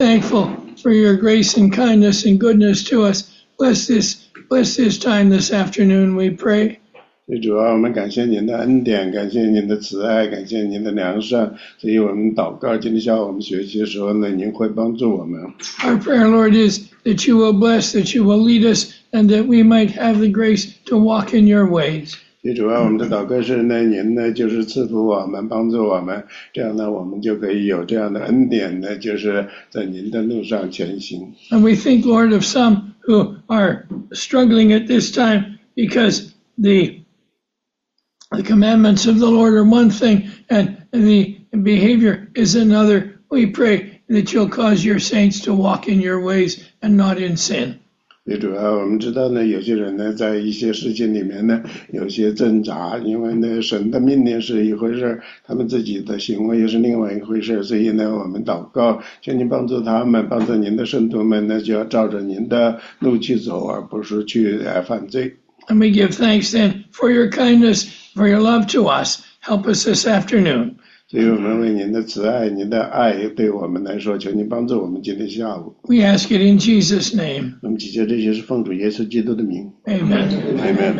thankful for your grace and kindness and goodness to us. Bless this time this afternoon, we pray. 主啊，我们感谢您的恩典，感谢您的慈爱，感谢您的良善。所以我们祷告，今天下午我们学习的时候呢，您会帮助我们。 Our prayer, Lord, is that you will bless, that you will lead us, and that we might have the grace to walk in your ways. 主啊，我们的祷告是呢，您呢就是赐福我们，帮助我们，这样呢，我们就可以有这样的恩典呢，就是在您的路上前行。 And we think, Lord, of some who are struggling at this time because the commandments of the Lord are one thing and the behavior is another. We pray that you'll cause your saints to walk in your ways and not in sin. 主啊，我们知道呢，有些人呢，在一些事情里面呢，有些挣扎，因为呢，神的命令是一回事，他们自己的行为又是另外一回事，所以呢，我们祷告，求您帮助他们，帮助您的圣徒们呢，就要照着您的路去走，而不是去犯罪。 And we give thanks then for your kindness, for your love to us. Help us this afternoon. 所以我们为您的慈爱，您的爱对我们来说，求您帮助我们今天下午。 We ask it in Jesus' name. 我们祈求这些是奉主耶稣基督的名。 Amen. Amen.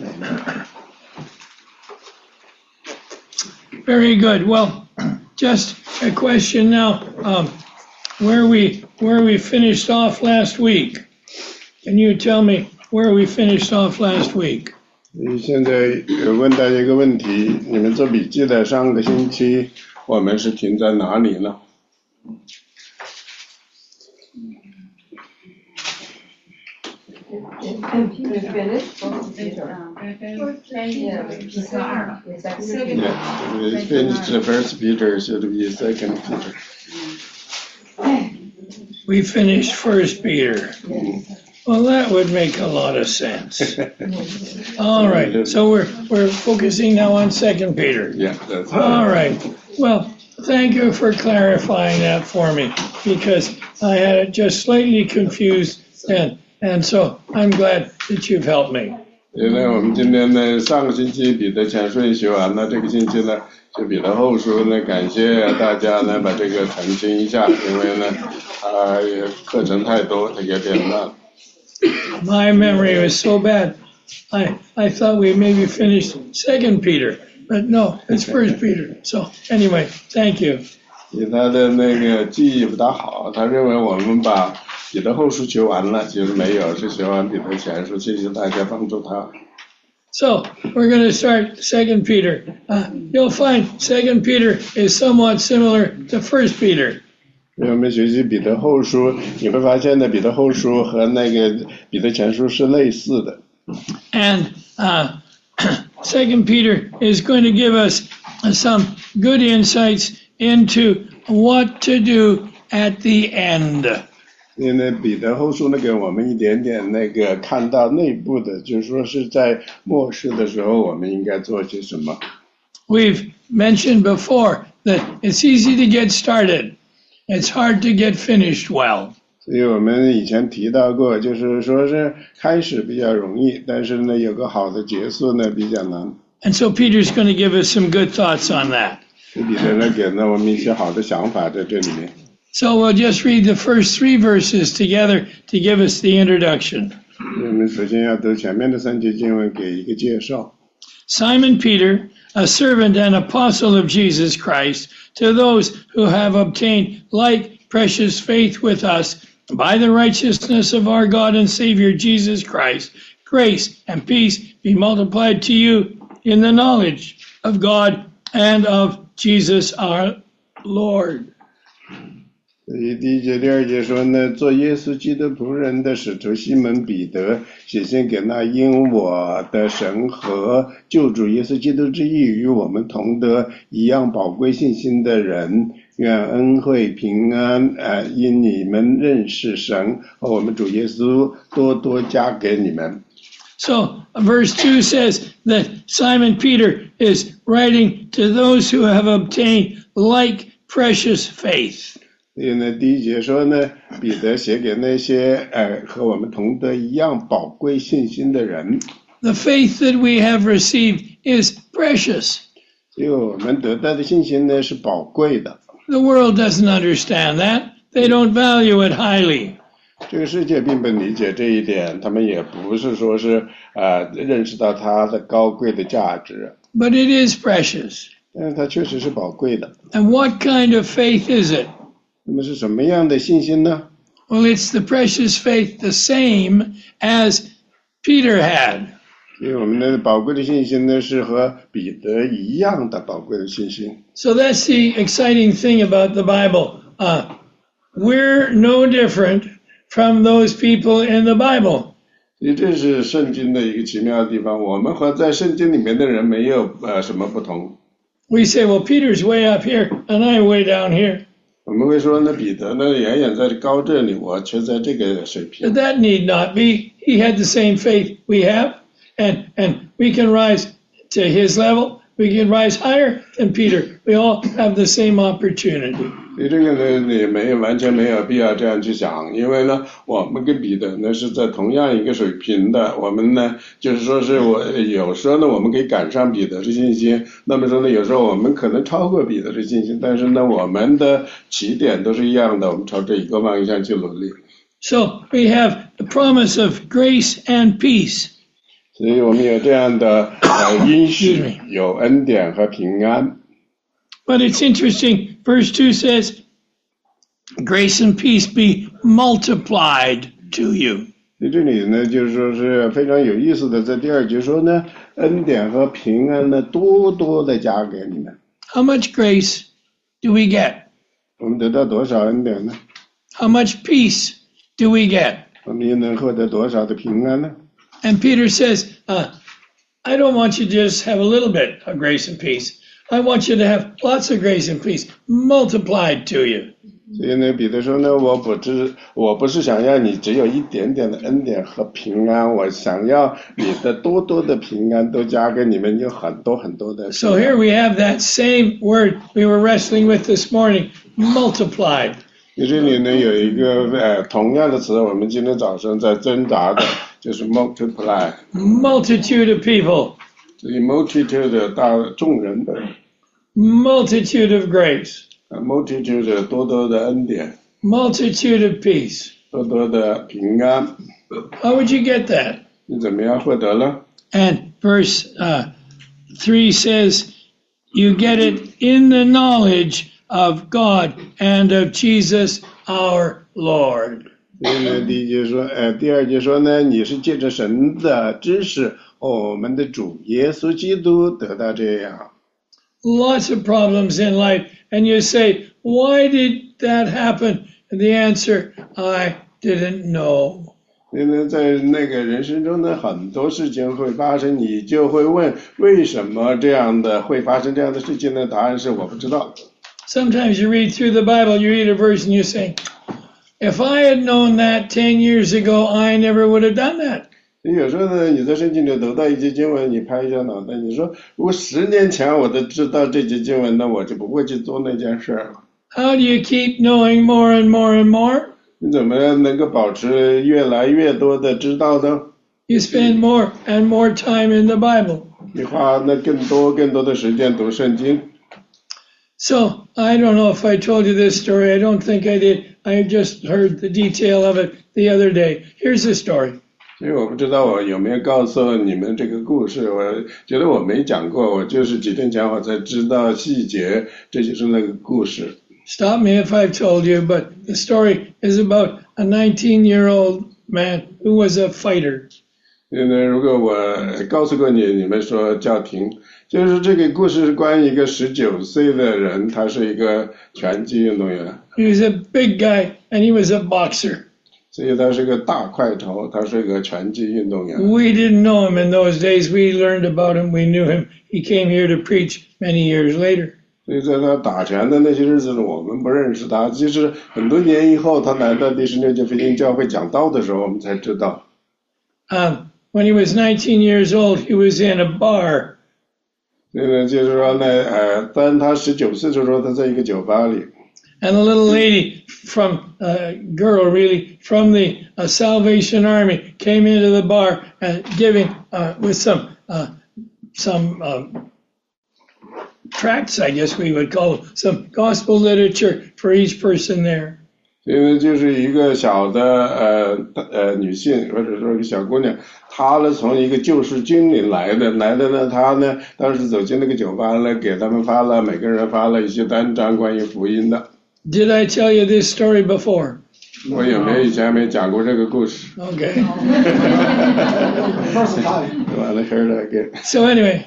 Very good. Well, just a question now. Where we finished off last week? Can you tell me where we finished off last week? 现在问大家一个问题，你们做笔记的上个星期我们是停在哪里呢？We finished the first Peter, should be second Peter. We finished First Peter. Well, that would make a lot of sense. All right, so we're focusing now on 2 Peter. Yeah, that's All right. Well, thank you for clarifying that for me, because I had it just slightly confused then, and so I'm glad that you've helped me. 因为我们今天呢，上个星期彼得前书也学完了，这个星期呢就彼得后书呢，感谢大家呢把这个澄清一下，因为呢课程太多，这个有点乱。 My memory was so bad. I thought we maybe finished 2 Peter, but no, it's 1 Peter. So anyway, thank you. 他的那个记忆不大好，他认为我们把彼得后书学完了，其实没有，是学完彼得前书，谢谢大家帮助他。 So we're going to start 2 Peter. You'll find 2 Peter is somewhat similar to 1 Peter. 我们学习彼得后书，你会发现呢，彼得后书和那个彼得前书是类似的。 And 2 Peter is going to give us some good insights into what to do at the end. 因为彼得后书呢，给我们一点点那个看到内部的，就是说是在末世的时候，我们应该做些什么。 We've mentioned before that it's easy to get started. It's hard to get finished well. 所以我们以前提到过，就是说是开始比较容易，但是呢，有个好的结束呢比较难。 And so Peter's going to give us some good thoughts on that. 彼得呢给了我们一些好的想法在这里面。 So we'll just read the first 3 verses together to give us the introduction. 我们首先要读前面的3节经文，给一个介绍。 Simon Peter, a servant and apostle of Jesus Christ, to those who have obtained like precious faith with us by the righteousness of our God and Savior Jesus Christ, grace and peace be multiplied to you in the knowledge of God and of Jesus our Lord. 所以第1节、第2节说呢，做耶稣基督仆人的使徒西门彼得，写信给那因我的神和救主耶稣基督之义与我们同得一样宝贵信心的人，愿恩惠平安因你们认识神和我们主耶稣多多加给你们。 So verse 2 says that Simon Peter is writing to those who have obtained like precious faith. 所以呢，第1节说呢，彼得写给那些和我们同得一样宝贵信心的人。 The faith that we have received is precious. 所以我们得到的信心呢是宝贵的。 The world doesn't understand that. they don't value it highly. 这个世界并不理解这一点，他们也不是说是认识到它的高贵的价值， But it is precious. 但是它确实是宝贵的。 And what kind of faith is it? 那么是什么样的信心呢？ Well, it's the precious faith, the same as Peter had. 因为我们的宝贵的信心呢，是和彼得一样的宝贵的信心。 So that's the exciting thing about the Bible. We're no different from those people in the Bible. 所以这是圣经的一个奇妙的地方，我们和在圣经里面的人没有什么不同。 We say, well, Peter's way up here and I'm way down here. 我们会说呢，彼得呢远远在高这里，我却在这个水 But 平。 that need not be. He had the same faith we have, and we can rise to his level. We can rise higher than Peter. We all have the same opportunity. 所以这个呢也完全没有必要这样去想，因为呢我们跟彼得呢是在同样一个水平的，我们呢就是说是有时候呢我们可以赶上彼得的信心，那么说呢有时候我们可能超过彼得的信心，但是呢我们的起点都是一样的，我们朝这一个方向去努力。 So we have the promise of grace and peace. 所以我们有这样的应许，有恩典和平安。 But it's interesting. Verse 2 says, grace and peace be multiplied to you. 在这里呢，就是说是非常有意思的，在第二节说呢，恩典和平安呢，多多的加给你们。 How much grace do we get? 我们得到多少恩典呢？ How much peace do we get? 我们又能获得多少的平安呢？ And Peter says, I don't want you to just have a little bit of grace and peace. I want you to have lots of grace and peace multiplied to you. 所以呢，彼得说呢，我不是想要你只有一点点的恩典和平安，我想要你的多多的平安都加给你们，有很多很多的。 So here we have that same word we were wrestling with this morning, multiplied. 在这里呢，有一个同样的词，我们今天早上在挣扎的，就是 multiply。 Multitude of people. 所以 multitude 大众人的 Multitude of grace. multitude 多多的恩典， Multitude of peace. 多多的平安， How would you get that? 你怎么样获得呢？ And verse 3 says, you get it in the knowledge of God and of Jesus our Lord. 所以呢，第二节说呢，你是借着神的知识，我们的主耶稣基督得到这样。 Lots of problems in life, and you say, why did that happen? And the answer, I didn't know. 所以呢，在那个人生中呢，很多事情会发生，你就会问，为什么这样的会发生这样的事情呢？答案是我不知道。 Sometimes you read through the Bible, you read a verse, and you say, if I had known that 10 years ago, I never would have done that. 有时候呢，你在圣经里读到一节经文，你拍一下脑袋，你说如果10年前我都知道这节经文，那我就不会去做那件事了。 How do you keep knowing more and more and more? 你怎么能够保持越来越多的知道呢？ You spend more and more time in the Bible. 你花那更多的时间读圣经。 So, I don't know if I told you this story. I don't think I did. I just heard the detail of it the other day. Here's the story. 所以我不知道我有没有告诉你们这个故事，我觉得我没讲过，我就是几天前我才知道细节，这就是那个故事。 Stop me if I've told you, but the story is about a 19-year-old man who was a fighter. 所以呢，如果我告诉过你，你们说叫停。就是这个故事是关于一个19岁的人，他是一个拳击运动员。 He was a big guy, and he was a boxer. 所以他是个大块头，他是个拳击运动员。 We didn't know him in those days. We learned about him. We knew him. He came here to preach many years later. 所以在他打拳的那些日子呢，我们不认识他。其实很多年以后，他来到第16届福音教会讲道的时候，我们才知道。 When he was 19 years old, he was in a bar. 所以呢，就是说呢，当他19岁的时候，他在一个酒吧里。 And a little lady girl really, from the Salvation Army came into the bar and giving, with some tracts, I guess we would call them, some gospel literature for each person there. 因为就是一个小的女性或者说一个小姑娘，她呢从一个救世军里来的呢，她呢当时走进那个酒吧呢，给他们每个人发了一些单张关于福音的。 Did I tell you this story before? 我有没有以前没讲过这个故事 Okay. Well, I heard that again. So anyway,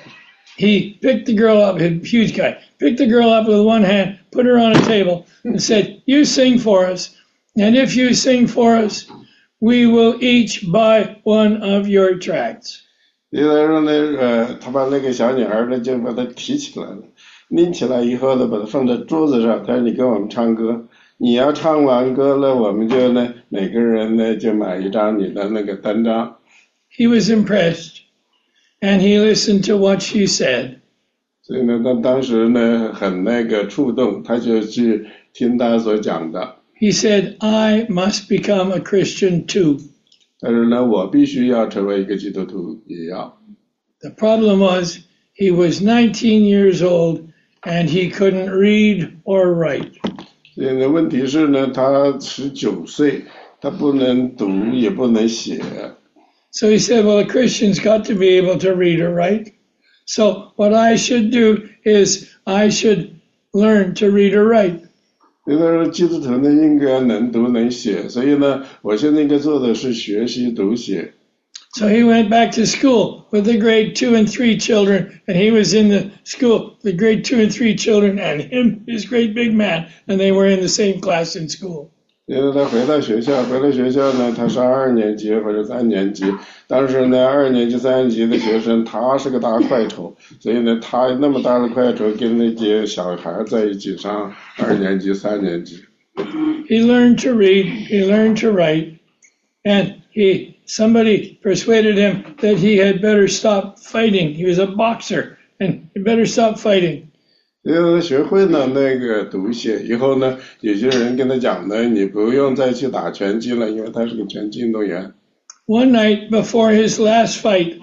he picked the girl up, a huge guy, picked the girl up with one hand, put her on a table, and said, "You sing for us, and if you sing for us, we will each buy one of your tracts." 他说呢，他把那个小女孩呢就把她提起来了，拎起来以后呢，把它放在桌子上，他说：“你跟我们唱歌。”你要唱完歌了，我们就呢，每个人呢就买一张你的那个单张。 He was impressed, and he listened to what she said. 所以呢，他当时呢很那个触动，他就去听他所讲的。 He said, "I must become a Christian too." 但是呢，我必须要成为一个基督徒，也要。 The problem was he was 19 years old, and he couldn't read or write. 现在问题是呢，他19岁，他不能读也不能写。 So he said, well, a Christian's got to be able to read or write. So what I should do is I should learn to read or write. 因为基督徒呢应该能读能写，所以呢，我现在应该做的是学习读写。 So he went back to school with the grade 2 and 3 children, and he was in the school, the grade 2 and 3 children, and his great big man, and they were in the same class in school. 因为他回到学校呢，他是2年级或者3年级，当时呢2年级、3年级的学生，他是个大块头，所以呢，他那么大的块头跟那些小孩在一起上2年级、3年级。 He learned to read, he learned to write, and somebody persuaded him that he had better stop fighting. He was a boxer, and he better stop fighting. 因为学会了那个读写以后呢，有些人跟他讲呢，你不用再去打拳击了，因为他是个拳击运动员。 One night before his last fight,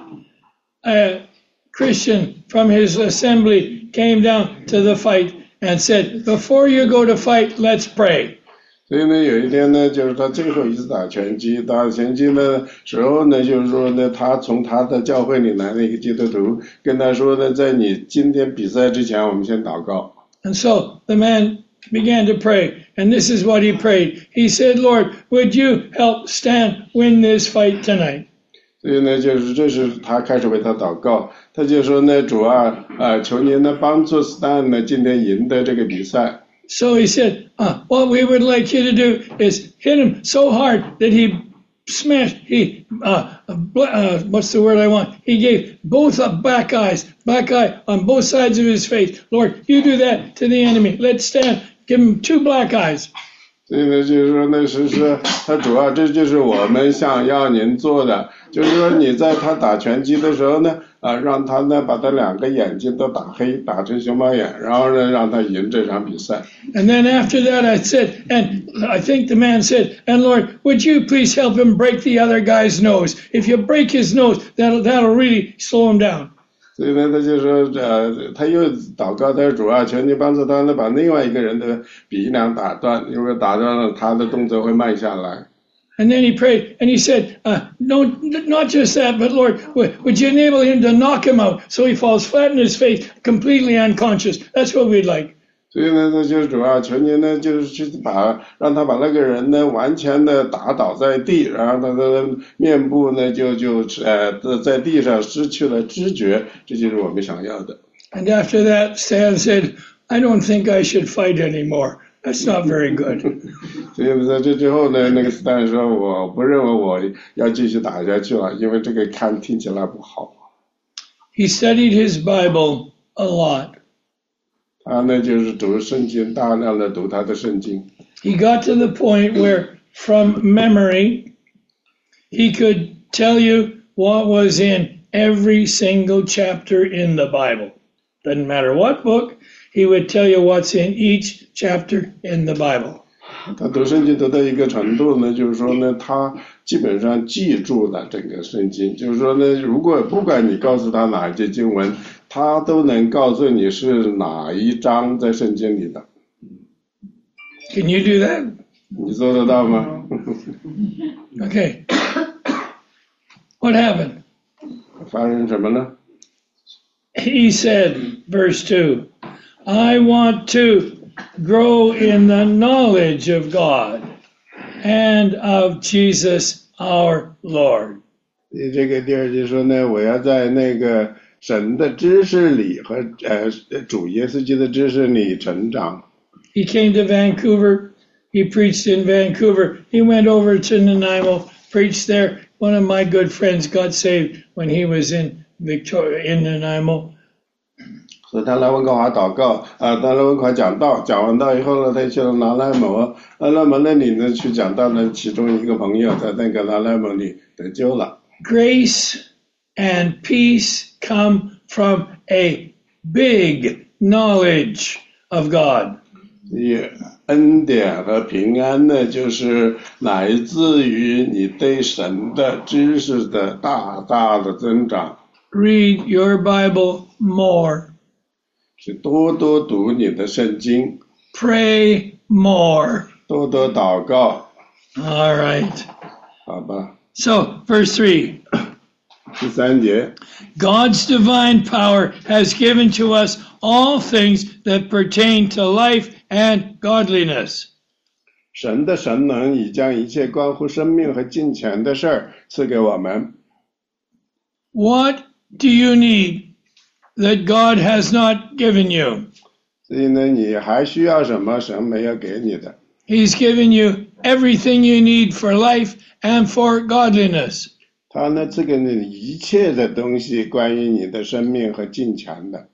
a Christian from his assembly came down to the fight and said, "Before you go to fight, let's pray." 所以呢，有一天呢，就是他最后一次打拳击的时候呢，就是说呢，他从他的教会里来的一个基督徒跟他说呢，在你今天比赛之前，我们先祷告。 And so the man began to pray, and this is what he prayed. He said, "Lord, would you help Stan win this fight tonight?" 所以呢，这是他开始为他祷告，他就说呢，主啊，求您呢帮助 Stan 呢今天赢得这个比赛。 So he said, what we would like you to do is hit him so hard that he smashed, what's the word I want? He gave both black eye on both sides of his face. Lord, you do that to the enemy. Let's stand, give him 2 black eyes. 所以呢，就是说呢，是他主要这就是我们想要您做的，就是说你在他打拳击的时候呢，让他呢把他2个眼睛都打黑，打成熊猫眼，然后呢让他赢这场比赛。 And then after that I said, and I think the man said, "And Lord, would you please help him break the other guy's nose? If you break his nose, that'll really slow him down." 所以呢，他就说，他又祷告，他说主啊，求你帮助他呢，把另外一个人的鼻梁打断，因为打断了他的动作会慢下来。 And then he prayed, and he said, "No, not just that, but Lord, would you enable him to knock him out so he falls flat in his face, completely unconscious? That's what we'd like." 所以呢，他就是主要求您呢，就是去让他把那个人呢完全的打倒在地，然后他的面部呢就在地上失去了知觉，这就是我们想要的。 And after that, Stan said, "I don't think I should fight anymore. That's not very good." 所以在这之后呢，那个斯坦说，我不认为我要继续打下去了，因为这个听起来不好。 He studied his Bible a lot. 他呢就是读圣经，大量的读他的圣经。 He got to the point where, from memory, he could tell you what was in every single chapter in the Bible. Doesn't matter what book, he would tell you what's in each chapter in the Bible. 他读圣经读到一个程度呢，就是说呢，他基本上记住了整个圣经。就是说呢，如果不管你告诉他哪一节经文，他都能告诉你是哪一章在圣经里的。 Can you do that? 你做得到吗？ Okay. What happened? 发生什么呢？ He said, verse 2, I want to grow in the knowledge of God and of Jesus our Lord. 这个第二节说呢，我要在那个神的知识里和主耶稣基督的知识里成长。 He came to Vancouver. He preached in Vancouver. He went over to Nanaimo, preached there. One of my good friends got saved when he was in Nanaimo. 所以他来温哥华祷告，他来温哥华讲道，讲完道以后呢，他去了拿来蒙，拿来蒙那里呢去讲道呢，其中一个朋友在那个拿来蒙里得救了。 Grace and peace come from a big knowledge of God. 恩典和平安呢，就是来自于你对神的知识的大大的增长。 Read your Bible more. 是多多读你的圣经， Pray more. 多多祷告， All right. 好吧。 So, verse 3. 第三节， God's divine power has given to us all things that pertain to life and godliness. 神的神能已将一切关乎生命和金钱的事儿赐给我们。 What do you need that God has not given you? 所以呢，你还需要什么？神没有给你的。 He's given you everything you need for life and for godliness. 他呢，赐给你一切的东西，关于你的生命和金钱的。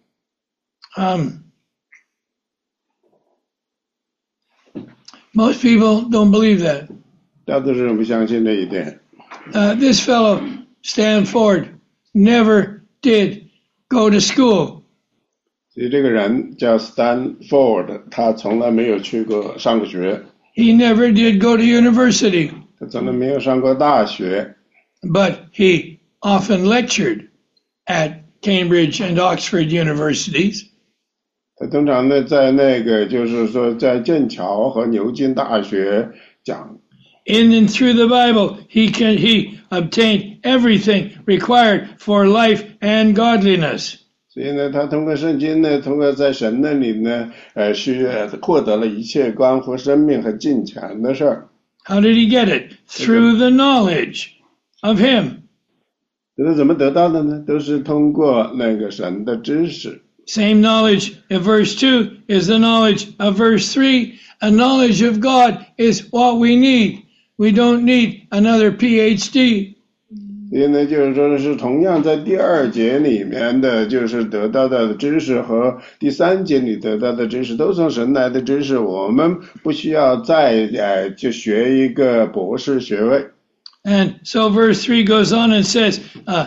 Most people don't believe that. 大多数人不相信这一点。 This fellow, Stan Ford, never did go to school. 所以这个人叫 Stanford， 他从来没有去过上过学， He never did go to university, 他从来没有上过大学， but he often lectured at Cambridge and Oxford universities. 他通常呢在那个就是说在剑桥和牛津大学讲。 In and through the Bible, he obtained everything required for life and godliness. 所以呢，他通过圣经呢，通过在神那里呢，获得了一切关乎生命和金钱的事儿。 How did he get it? Through the knowledge of him. 这是怎么得到的呢？都是通过那个神的知识。 Same knowledge in verse 2 is the knowledge of verse 3. A knowledge of God is what we need. We don't need another PhD. 所以呢，就是说是同样在第二节里面的，就是得到的知识和第三节里得到的知识都从神来的知识，我们不需要再就学一个博士学位。 And so verse 3 goes on and says,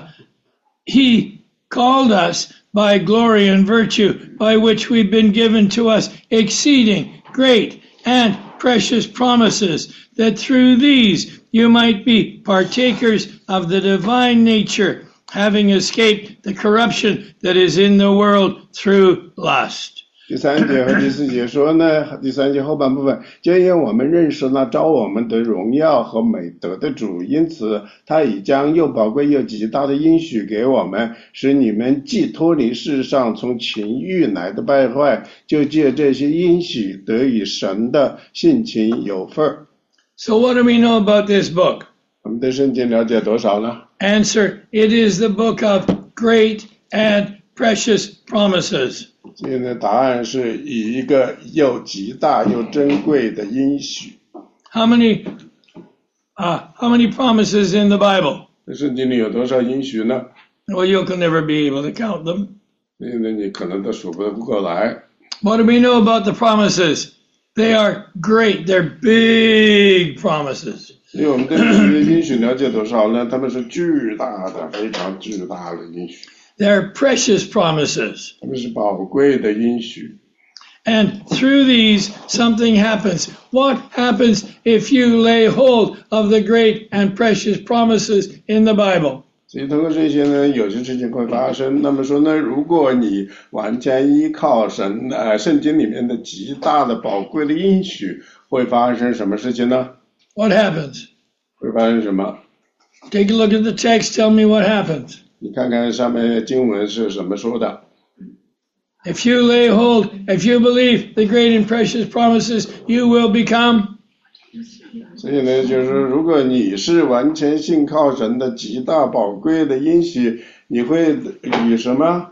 He called us by glory and virtue, by which we've been given to us exceeding great and precious promises, that through these you might be partakers of the divine nature, having escaped the corruption that is in the world through lust. 第三节和第四节说呢，第三节后半部分，就因我们认识那召我们的荣耀和美德的主，因此他已将又宝贵又极大的应许给我们，使你们既脱离世上从情欲来的败坏，就借这些应许得以神的性情有份儿。 So what do we know about this book? 我们对圣经了解多少呢？ Answer, it is the book of great and precious promises. 所以呢，答案是以一个又极大又珍贵的应许。 How many promises in the Bible? 在圣经里有多少应许呢？ Well, you can never be able to count them. 所以呢，你可能都数不过来。 What do we know about the promises? They are great. They're big promises. 因为我们对这些应许了解多少呢？他们是巨大的，非常巨大的应许， They're precious promises. 他们是宝贵的应许。 And through these, something happens. What happens if you lay hold of the great and precious promises in the Bible? 所以通过这些呢，有些事情会发生。那么说呢，如果你完全依靠圣经里面的极大的宝贵的应许， 会发生什么事情呢？ What happens? 会发生什么？ Take a look at the text. Tell me what happens. 你看看上面经文是怎么说的。 If you lay hold, if you believe the great and precious promises, you will become. 所以呢，就是如果你是完全信靠神的极大宝贵的应许，你会与什么？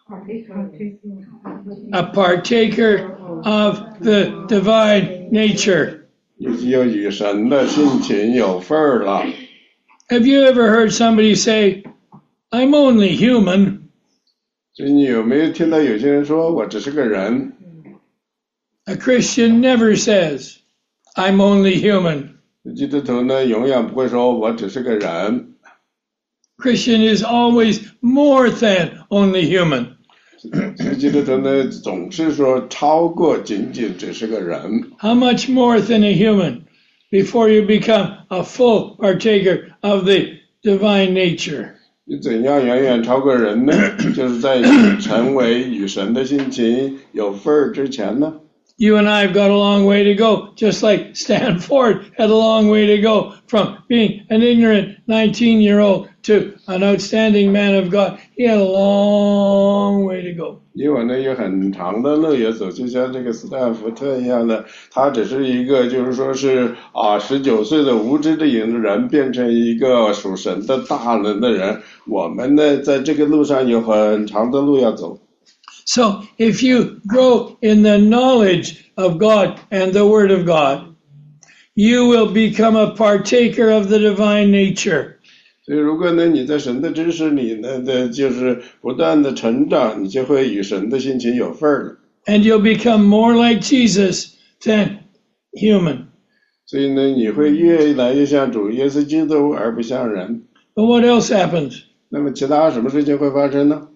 A partaker of the divine nature. 你就与神的性情有份儿了。 Have you ever heard somebody say, I'm only human? 所以你有没有听到有些人说我只是个人？ A Christian never says, I'm only human. 基督徒呢，永远不会说我只是个人。 Christian is always more than only human. 基督徒呢，总是说超过仅仅只是个人。 How much more than a human before you become a full partaker of the divine nature? 你怎样远远超过人呢？就是在你成为与神的性情有份儿之前呢。 You and I have got a long way to go, just like Stan Ford had a long way to go from being an ignorant 19-year-old to an outstanding man of God. He had a long way to go. 你我呢有很长的路要走，就像这个斯坦福特一样的，他只是一个就是说是19岁的无知的人变成一个属神的大人的人。我们呢在这个路上有很长的路要走。 So if you grow in the knowledge of God and the Word of God, you will become a partaker of the divine nature. 所以如果呢你在神的知识里呢就是不断的成长，你就会与神的性情有份儿了。 And you'll become more like Jesus than human. 所以呢你会越来越像主耶稣基督而不像人。 But what else happens? 那么其他什么事情会发生呢？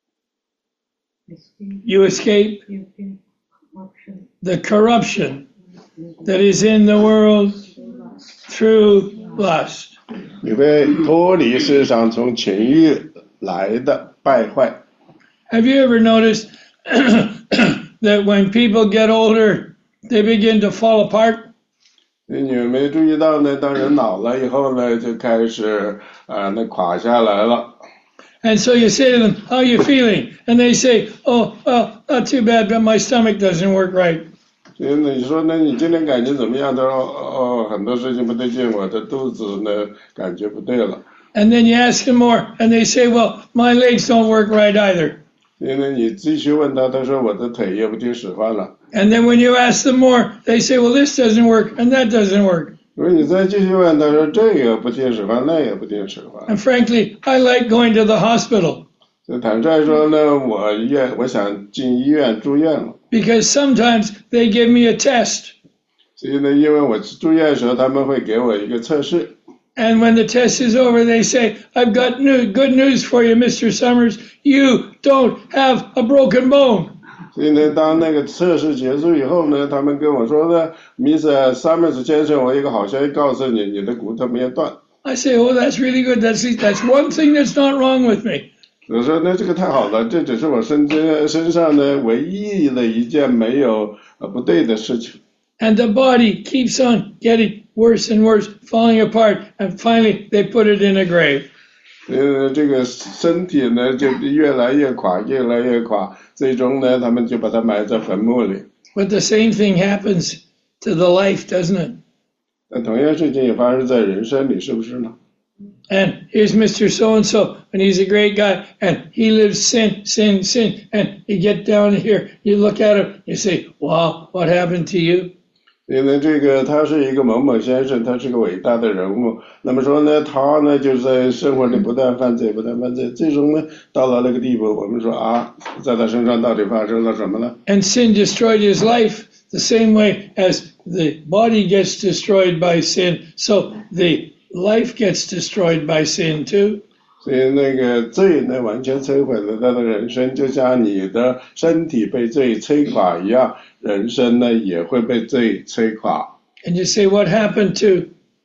You escape the corruption that is in the world through lust. 你会脱离世上从情欲来的败坏。 Have you ever noticed that when people get older, they begin to fall apart? 你有没有注意到呢？当人老了以后呢，就开始那垮下来了。 And so you say to them, how are you feeling? And they say, oh, well, not too bad, but my stomach doesn't work right. 所以呢，你说呢？你今天感觉怎么样？他说很多事情不对劲，我的肚子呢感觉不对了。 And then you ask them more, and they say, well, my legs don't work right either. 所以呢，你继续问他，他说我的腿也不听使唤了。 And then when you ask them more, they say, well, this doesn't work, and that doesn't work. 如果你再继续问，他说这个不听使唤，那也不听使唤。 And frankly, I like going to the hospital 所以坦率说呢，我想进医院住院了。 because sometimes they give me a test. 所以呢，因为我住院的时候，他们会给我一个测试。 And when the test is over, they say, I've got good news for you, Mr. Summers. You don't have a broken bone. 所以呢，当那个测试结束以后呢，他们跟我说呢 ，Mr. Summers 先生，我有一个好消息告诉你，你的骨头没有断。 I say, oh, that's really good. That's one thing that's not wrong with me. 我说那这个太好了，这只是我身上呢唯一的一件没有不对的事情。 And the body keeps on getting worse and worse, falling apart, and finally they put it in a grave. 这个身体呢就越来越垮，越来越垮，最终呢他们就把它埋在坟墓里。 But the same thing happens to the life, doesn't it? 那同样事情也发生在人生里，是不是呢？ And here's Mr. So-and-so, and he's a great guy, and he lives sin, and you get down here, you look at him, you say, wow, what happened to you? 因为这个他是一个某某先生，他是个伟大的人物。那么说呢，他呢就是在生活里不断犯罪，最终呢到了那个地步，我们说在他身上到底发生了什么呢？ And sin destroyed his life the same way as the body gets destroyed by sin, so the life gets destroyed by sin too. 所以那个罪呢，完全摧毁了他的人生，就像你的身体被罪摧垮一样，人生呢也会被罪摧垮。 And you say, what happened to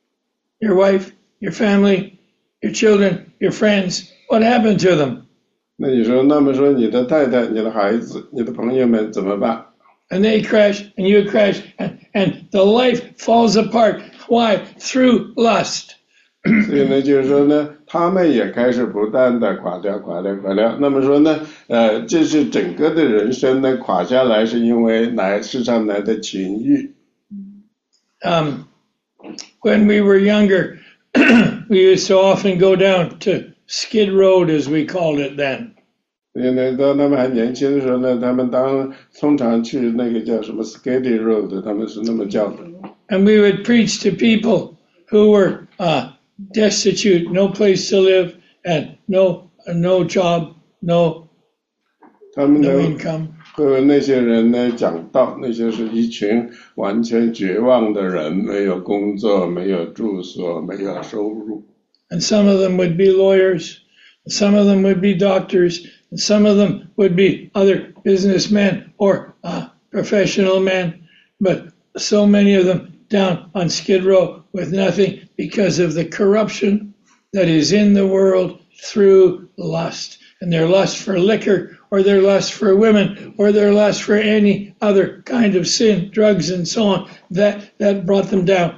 your wife, your family, your children, your friends? What happened to them? 那你说，那么说你的太太、你的孩子、你的朋友们怎么办？ and they crash, and you crash, and the life falls apart. Why? Through lust. 所以呢，就是说呢，他们也开始不断的垮掉。那么说呢，这是整个的人生呢垮下来，是因为世上来的情欲。 When we were younger, we used to often go down to Skid Road, as we called it then. 所以呢，当他们还年轻的时候呢，他们通常去那个叫什么 Skid Road， 他们是那么叫的。 And we would preach to people who were destitute, no place to live, and no job, no income. 会为那些人呢讲道，那些是一群完全绝望的人，没有工作，没有住所，没有收入。 And some of them would be lawyers, and some of them would be doctors, and some of them would be other businessmen or professional men, but so many of them down on Skid Row with nothing because of the corruption that is in the world through lust. And their lust for liquor, or their lust for women, or their lust for any other kind of sin, drugs and so on, that brought them down.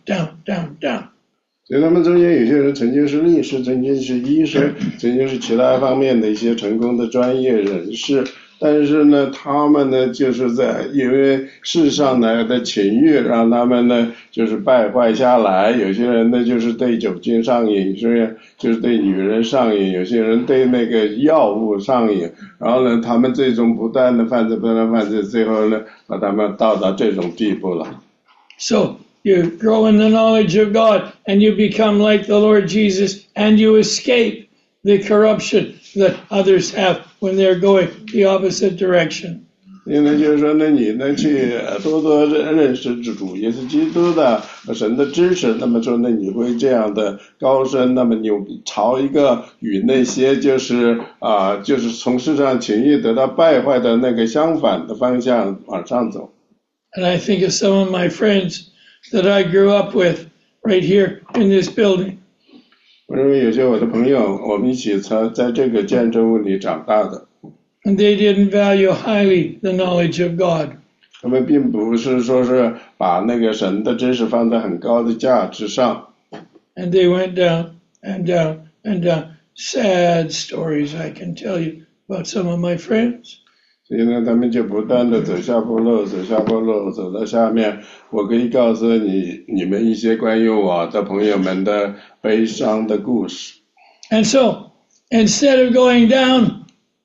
所以他们中间有些人曾经是律师，曾经是医生，曾经是其他方面的一些成功的专业人士。但是呢，他们呢，就是因为世上来的情欲，让他们呢，就是败坏下来。有些人呢，就是对酒精上瘾，有些人就是对女人上瘾，有些人对那个药物上瘾。然后呢，他们这种不断的犯罪，最后呢，把他们到达这种地步了。 So you grow in the knowledge of God, and you become like the Lord Jesus, and you escape the corruption that others have when they're going the opposite direction. 因为就是说呢，你呢去多多认识主耶稣基督的神的知识，那么说呢，你会这样的高升，那么你朝一个与那些就是从世上情欲得到败坏的那个相反的方向往上走。 And I think of some of my friends that I grew up with right here in this building. 我认为有些我的朋友，我们一起在这个建筑物里长大的。 And they didn't value highly the knowledge of God. 他们并不是说是把那个神的知识放在很高的价值上。 And they went down and down and down. Sad stories I can tell you about some of my friends. 所以呢，他们就不断的走下坡路，走到下面。我可以告诉你们一些关于我的朋友们的悲伤的故事。 And so, instead of going down,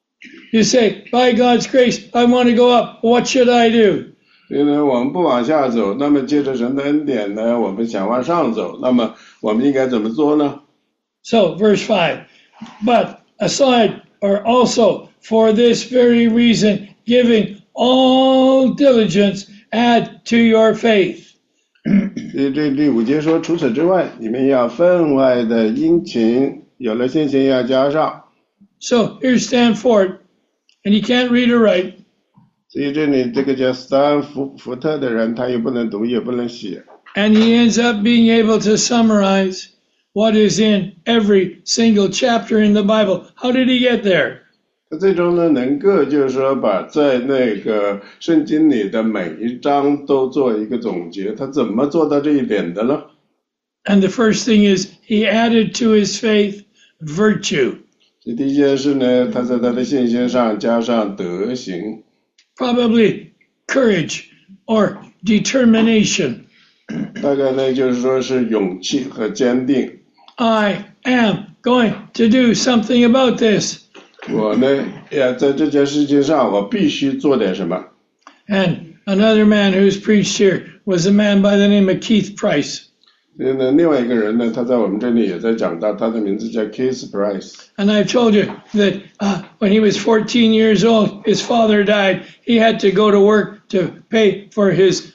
you say, by God's grace, I want to go up. What should I do? 所以呢，我们不往下走，那么借着神的恩典呢，我们想往上走，那么我们应该怎么做呢？ So, verse 5, but aside or also for this very reason, giving all diligence, add to your faith. 这第5节说，除此之外，你们要分外的殷勤，有了信心要加上。 So, here's Stanford, and he can't read or write. 所以这里这个叫斯坦福特的人，他也不能读，也不能写。 And he ends up being able to summarize what is in every single chapter in the Bible. How did he get there? 他最终呢，能够就是说把在那个圣经里的每一章都做一个总结，他怎么做到这一点的呢？ And the first thing is he added to his faith virtue. 这第一件事呢，他在他的信心上加上德行。 Probably courage or determination. 大概呢，就是说是勇气和坚定。 I am going to do something about this. 我呢，也在这件事情上，我必须做点什么。 And another man who's preached here was a man by the name of Keith Price. 所以呢，另外一个人呢，他在我们这里也在讲到，他的名字叫 Keith Price。 And I've told you that when he was 14 years old, his father died. He had to go to work to pay for his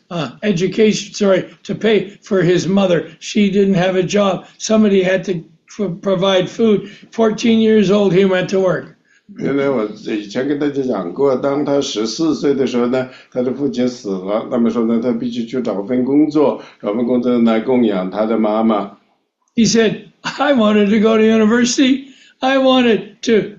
to pay for his mother. She didn't have a job. Somebody had to provide food. 14 years old, he went to work. 原来我以前跟大家讲过，当他14岁的时候呢，他的父亲死了，那么说呢，他必须去找份工作，找份工作来供养他的妈妈。 He said, I wanted to go to university. I wanted to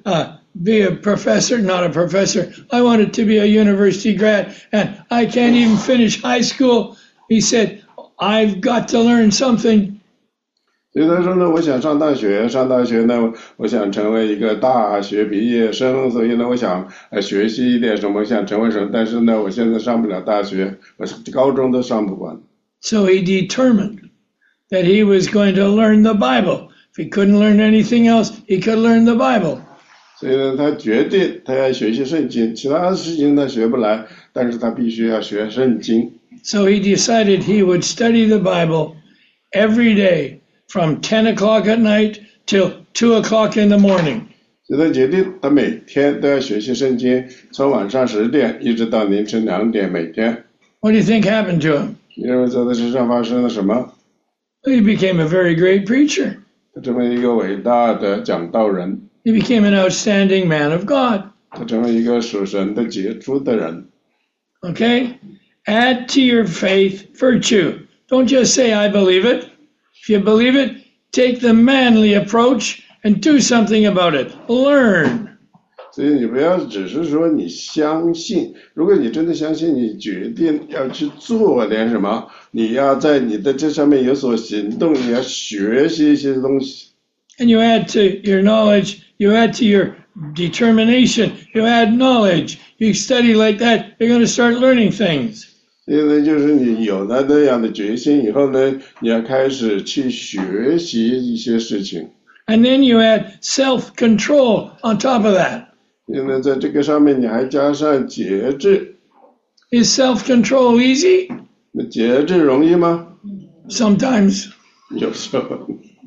be a professor, not a professor. I wanted to be a university grad, and I can't even finish high school. He said, I've got to learn something. 所以他说呢，我想上大学，上大学呢，我想成为一个大学毕业生，所以呢，我想学习一点什么，想成为什么，但是呢，我现在上不了大学，我高中都上不完。 So he determined that he was going to learn the Bible. If he couldn't learn anything else, he could learn the Bible. 所以呢，他决定他要学习圣经，其他的事情他学不来，但是他必须要学圣经。 So he decided he would study the Bible every day from 10 o'clock at night till 2 o'clock in the morning. 所以他决定他每天都要学习圣经，从晚上10点一直到凌晨2点每天。 What do you think happened to him? 你认为在他身上发生了什么？ He became a very great preacher. 他成为一个伟大的讲道人。 He became an outstanding man of God. 他成为一个属神的杰出的人。 Okay? Add to your faith virtue. Don't just say, I believe it. If you believe it, take the manly approach and do something about it. Learn. 所以你不要只是说你相信，如果你真的相信，你决定要去做点什么，你要在你的这上面有所行动，你要学习一些东西。 And you add to your knowledge, you add to your determination, you add knowledge. You study like that, you're going to start learning things. 因为就是你有了那样的决心以后呢，你要开始去学习一些事情。 And then you add self-control on top of that. 因为在这个上面你还加上节制。 Is self-control easy? 那节制容易吗？ Sometimes. 有时候。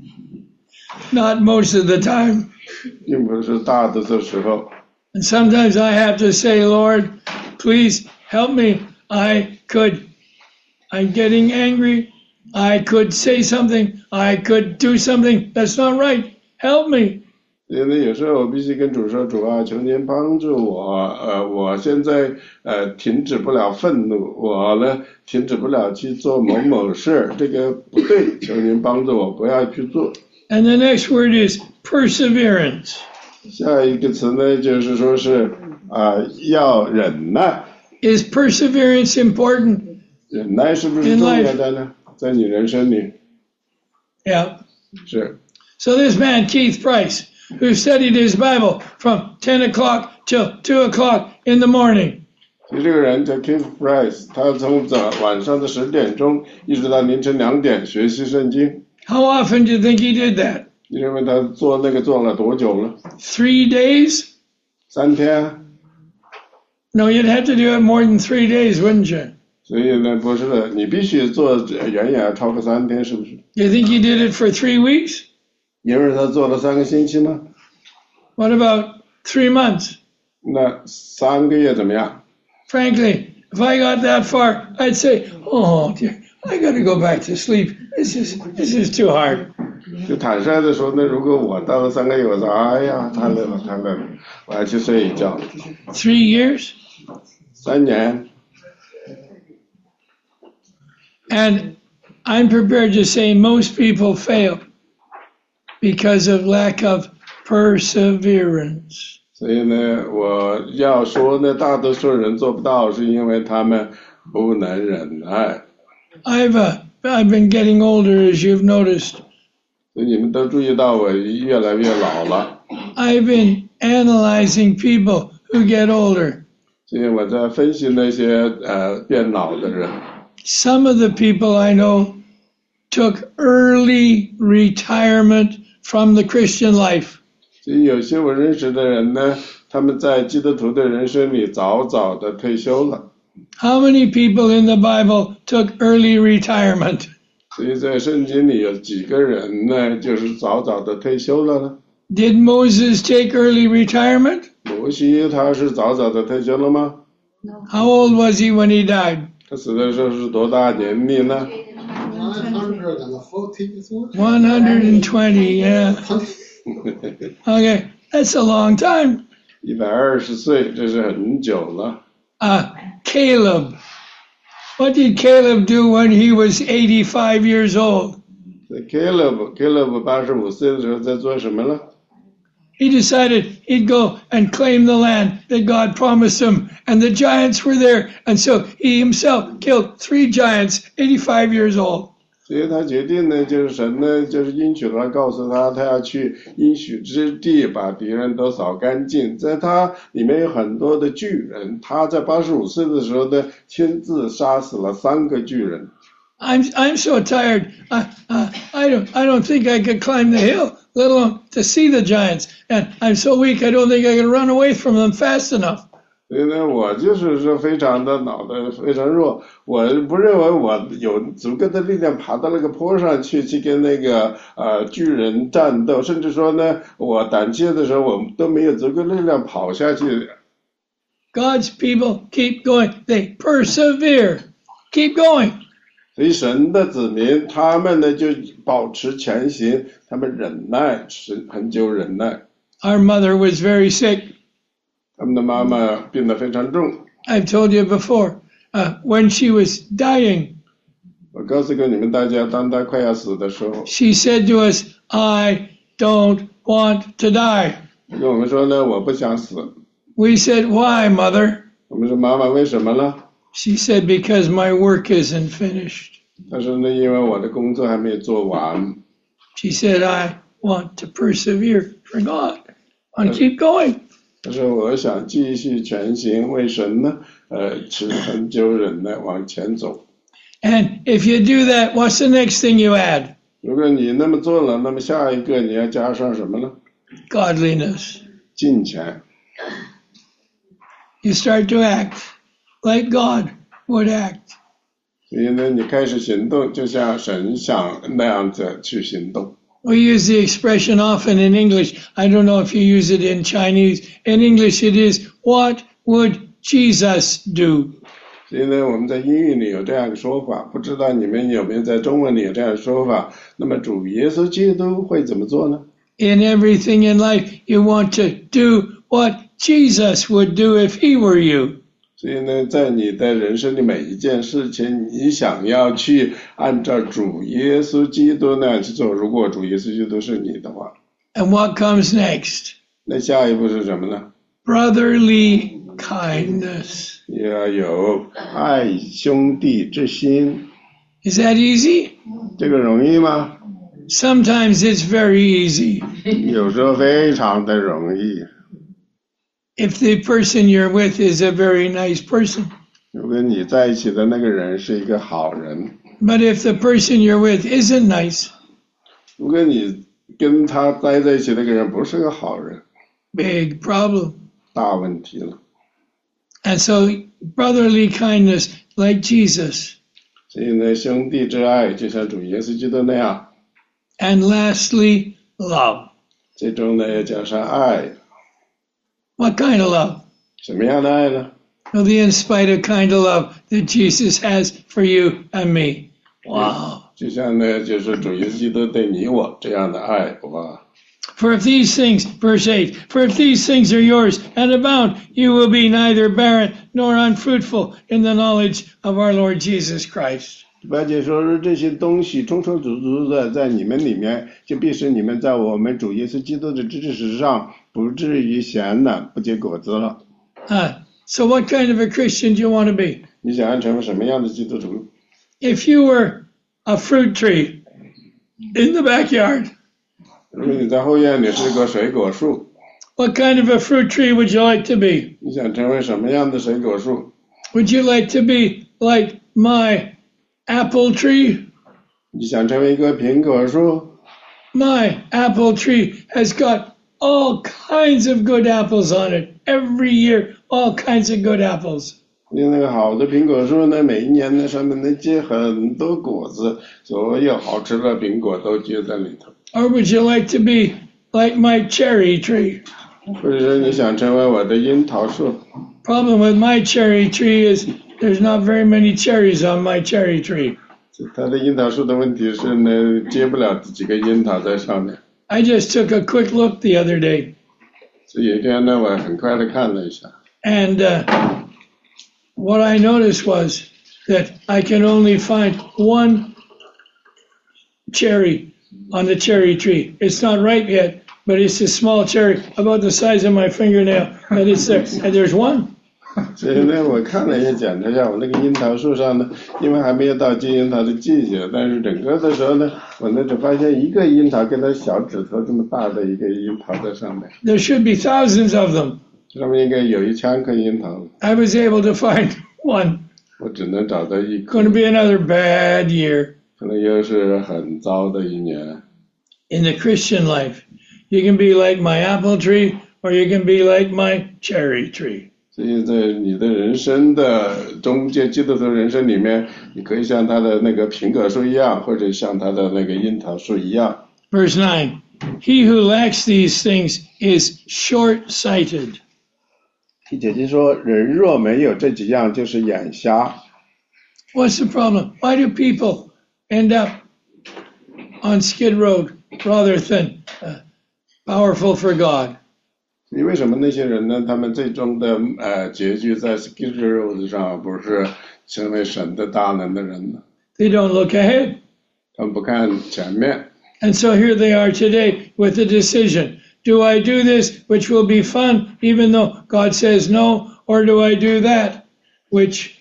Not most of the time. 并不是大多数时候。 And sometimes I have to say, Lord, please help me. I'm getting angry. I could say something. I could do something that's not right. Help me. 因为有时候我必须跟主说，主啊，求您帮助我。我现在停止不了愤怒，我呢停止不了去做某某事，这个不对，求您帮助我，不要去做。 And the next word is perseverance. 下一个词呢，就是说是要忍耐。 Is perseverance important? 忍耐是不是重要的呢？在你人生里。 Yeah. 是。 So this man, Keith Price, who studied his Bible from 10 o'clock till 2 o'clock in the morning. 所以这个人叫 Keith Price， 他从晚上的10点钟一直到凌晨2点学习圣经。 How often do you think he did that? 你认为他做了多久了？ 3 days? 3天。 No, you'd have to do it more than 3 days, wouldn't you? 所以呢，不是的，你必须做远远超过3天，是不是？ You think he did it for 3 weeks? 因为他做了3个星期吗？ What about 3 months? 那3个月怎么样？ Frankly, if I got that far, I'd say, oh dear, I got to go back to sleep. This is too hard. 就坦率的说，那如果我到了3个月，我说，哎呀，太累了，我要去睡一觉。 3 years? 3年。 And I'm prepared to say most people fail because of lack of perseverance. 所以呢，我要说呢，大多数人做不到，是因为他们不能忍耐。 I've been getting older, as you've noticed. 所以你们都注意到我越来越老了。 I've been analyzing people who get older. 所以我在分析那些变老的人。 Some of the people I know took early retirement from the Christian life. 所以有些我认识的人呢，他们在基督徒的人生里早早的退休了。 How many people in the Bible took early retirement? 所以在圣经里有几个人呢，就是早早的退休了呢？ Did Moses take early retirement? 摩西他是早早的退休了吗？ How old was he when he died? 他死的时候是多大年龄呢？ 120, yeah. Okay, that's a long time. 120岁，这是很久了。 Caleb. What did Caleb do when he was 85 years old? Caleb 85岁的时候在做什么了？ he decided he'd go and claim the land that God promised him. And the giants were there. And so he himself killed 3 giants, 85 years old. 所以他决定呢，就是神呢，就是应许他，告诉他，他要去应许之地，把敌人都扫干净。在他里面有很多的巨人，他在85岁的时候呢，亲自杀死了3个巨人。 I'm so tired. I don't think I could climb the hill, let alone to see the giants. And I'm so weak, I don't think I can run away from them fast enough. 所以呢，我就是说非常的脑袋非常弱，我不认为我有足够的力量爬到那个坡上去跟那个巨人战斗，甚至说呢，我胆怯的时候，我都没有足够力量跑下去。 God's people keep going. They persevere. Keep going. 所以神的子民，他们呢就保持前行，他们忍耐，很久忍耐。 Our mother was very sick. 他们的妈妈病得非常重。 I've told you before, when she was dying, 我告诉过你们大家，当她快要死的时候， she said to us, I don't want to die. 她跟我们说呢，我不想死。 We said, why, mother? 我们说妈妈为什么呢？ She said, because my work isn't finished. 她说呢，因为我的工作还没有做完。 She said, I want to persevere for God. I want to keep going. 她说我想继续前行，为神呢？持很久忍耐往前走。 And if you do that, what's the next thing you add? 如果你那么做了，那么下一个你要加上什么呢？ Godliness. 敬虔。 You start to act like God would act. 所以呢，你开始行动，就像神想那样子去行动。 We use the expression often in English. I don't know if you use it in Chinese. In English, it is, what would Jesus do? 所以呢，我们在英语里有这样一个说法，不知道你们有没有在中文里有这样的说法？那么主耶稣基督会怎么做呢？ In everything in life, you want to do what Jesus would do if he were you. 所以呢，在你的人生的每一件事情，你想要去按照主耶稣基督那样去做。如果主耶稣基督是你的话， And what comes next? 那下一步是什么呢？ Brotherly kindness. 要有爱兄弟之心。 Is that easy? 这个容易吗？ Sometimes it's very easy. 有时候非常的容易。 If the person you're with is a very nice person. 如果你在一起的那个人是一个好人， But if the person you're with isn't nice, 如果你跟他待在一起那个人不是个好人， big problem. 大问题了。 And so brotherly kindness, like Jesus. 所以呢，兄弟之爱就像主耶稣基督那样。 And lastly, love. 最终呢，要加上爱。 What kind of love? 什么样的爱呢？ Well, the in spite of kind of love that Jesus has for you and me. Wow. 就像呢，就是主耶稣基督对你我这样的爱，哇！ For if these things, verse 8, for if these things are yours and abound, you will be neither barren nor unfruitful in the knowledge of our Lord Jesus Christ. 而且说是这些东西充充足足的在你们里面，就必使你们在我们主耶稣基督的知识上不至于闲懒不结果子了。 So what kind of a Christian do you want to be? 你想要成为什么样的基督徒？ If you were a fruit tree in the backyard, 如果你在后院里是个水果树， what kind of a fruit tree would you like to be? 你想成为什么样的水果树？ Would you like to be like my apple tree? 你想成为一个苹果树？ My apple tree has got all kinds of good apples on it. Every year, all kinds of good apples. 因为那个好的苹果树呢，每一年呢上面能结很多果子，所有好吃的苹果都结在里头。 Or would you like to be like my cherry tree? 或者说你想成为我的樱桃树？ Problem with my cherry tree is there's not very many cherries on my cherry tree. 它的樱桃树的问题是呢，结不了几个樱桃在上面。 I just took a quick look the other day. 所以有一天呢，我很快的看了一下， And what I noticed was that I can only find one cherry on the cherry tree. It's not ripe yet, but it's a small cherry about the size of my fingernail, and it's there, and there's one. 所以呢，我看了一下检查一下，我那个樱桃树上呢，因为还没有到结樱桃的季节，但是整个的时候呢，我那只发现一个樱桃跟它小指头这么大的一个樱桃在上面， There should be thousands of them. 上面应该有1000颗樱桃， I was able to find one. 我只能找到一颗 Going，to be another bad year 可能又是很糟的一年。 in the Christian life. You can be like my apple tree, or you can be like my cherry tree. 所以在你的人生的中间，基督徒人生里面，你可以像他的那个苹果树一样，或者像他的那个樱桃树一样。 Verse 9. He who lacks these things is short-sighted. 第9节说，人若没有这几样，就是眼瞎。 What's the problem? Why do people end up on Skid Row rather than powerful for God? 因为什么那些人呢？他们最终的结局在 Skid Row 上，不是成为神的大能的人呢？ They don't look ahead. 他们不看前面。 And so here they are today with the decision. Do I do this, which will be fun, even though God says no, or do I do that, which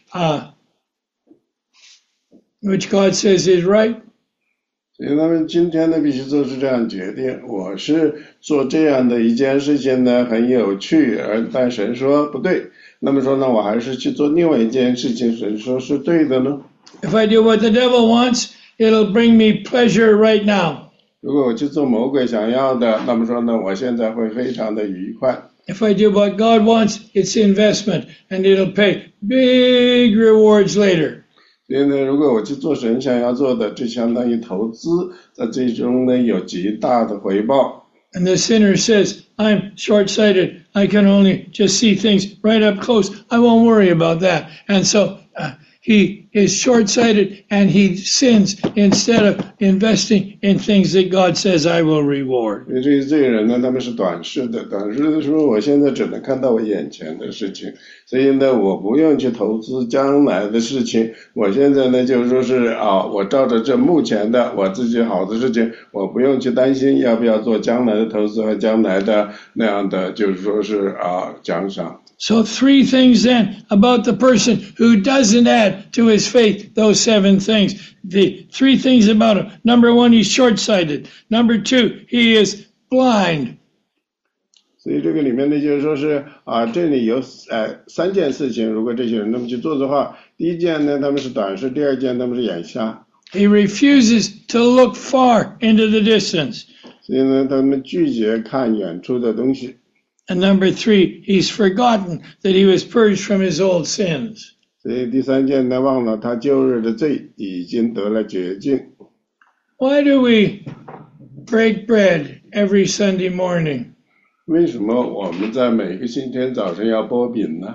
God says is right? 所以他们今天呢，必须做出这样决定。我是做这样的一件事情呢，很有趣，但神说不对。那么说呢，我还是去做另外一件事情，神说是对的呢。 If I do what the devil wants, it'll bring me pleasure right now. 如果我去做魔鬼想要的，那么说呢，我现在会非常的愉快。 If I do what God wants, it's investment, and it'll pay big rewards later. 所以呢，如果我去做神想要做的，这相当于投资，在最终呢有极大的回报。 And the sinner says, I'm short-sighted. I can only just see things right up close. I won't worry about that. And so he is short-sighted and he sins instead of investing in things that God says I will reward. 因为这些罪人呢，他们是短视的，短视的说，我现在只能看到我眼前的事情，所以呢，我不用去投资将来的事情。我现在呢，就是说是我照着这目前的我自己好的事情，我不用去担心要不要做将来的投资和将来的那样的，就是说是奖赏。 So 3 things then about the person who doesn't add to his faith those 7 things. The 3 things about him. Number 1, he's short-sighted. Number 2, he is blind. 所以这个里面呢，就是说是这里有3件事情，如果这些人那么去做的话，第一件呢，他们是短视；第二件他们是眼瞎。 He refuses to look far into the distance. 所以呢，他们拒绝看远处的东西。 And number 3, he's forgotten that he was purged from his old sins. 所以第3件呢，忘了他旧日的罪已经得了洁净。 Why do we break bread every Sunday morning? 为什么我们在每个星期天早晨要剥饼呢？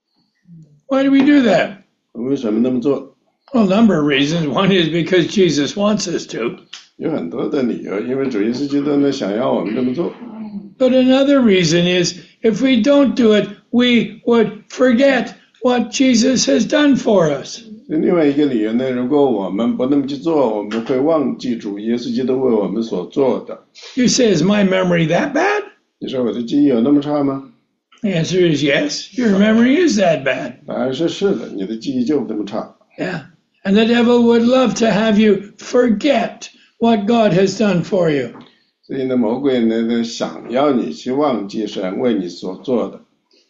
Why do we do that? 为什么那么做？ Well, a number of reasons. One is because Jesus wants us to. 有很多的理由，因为主耶稣基督呢想要我们这么做。 But another reason is if we don't do it, we would forget what Jesus has done for us. 另外一个理由呢，如果我们不那么去做，我们会忘记主耶稣基督为我们所做的。 You say, is my memory that bad? 你说我的记忆有那么差吗？ The answer is yes. Your memory is that bad. 答案是是的，你的记忆就那么差。 Yeah. And the devil would love to have you forget what God has done for you. 所以呢，魔鬼呢想要你去忘记神为你所做的。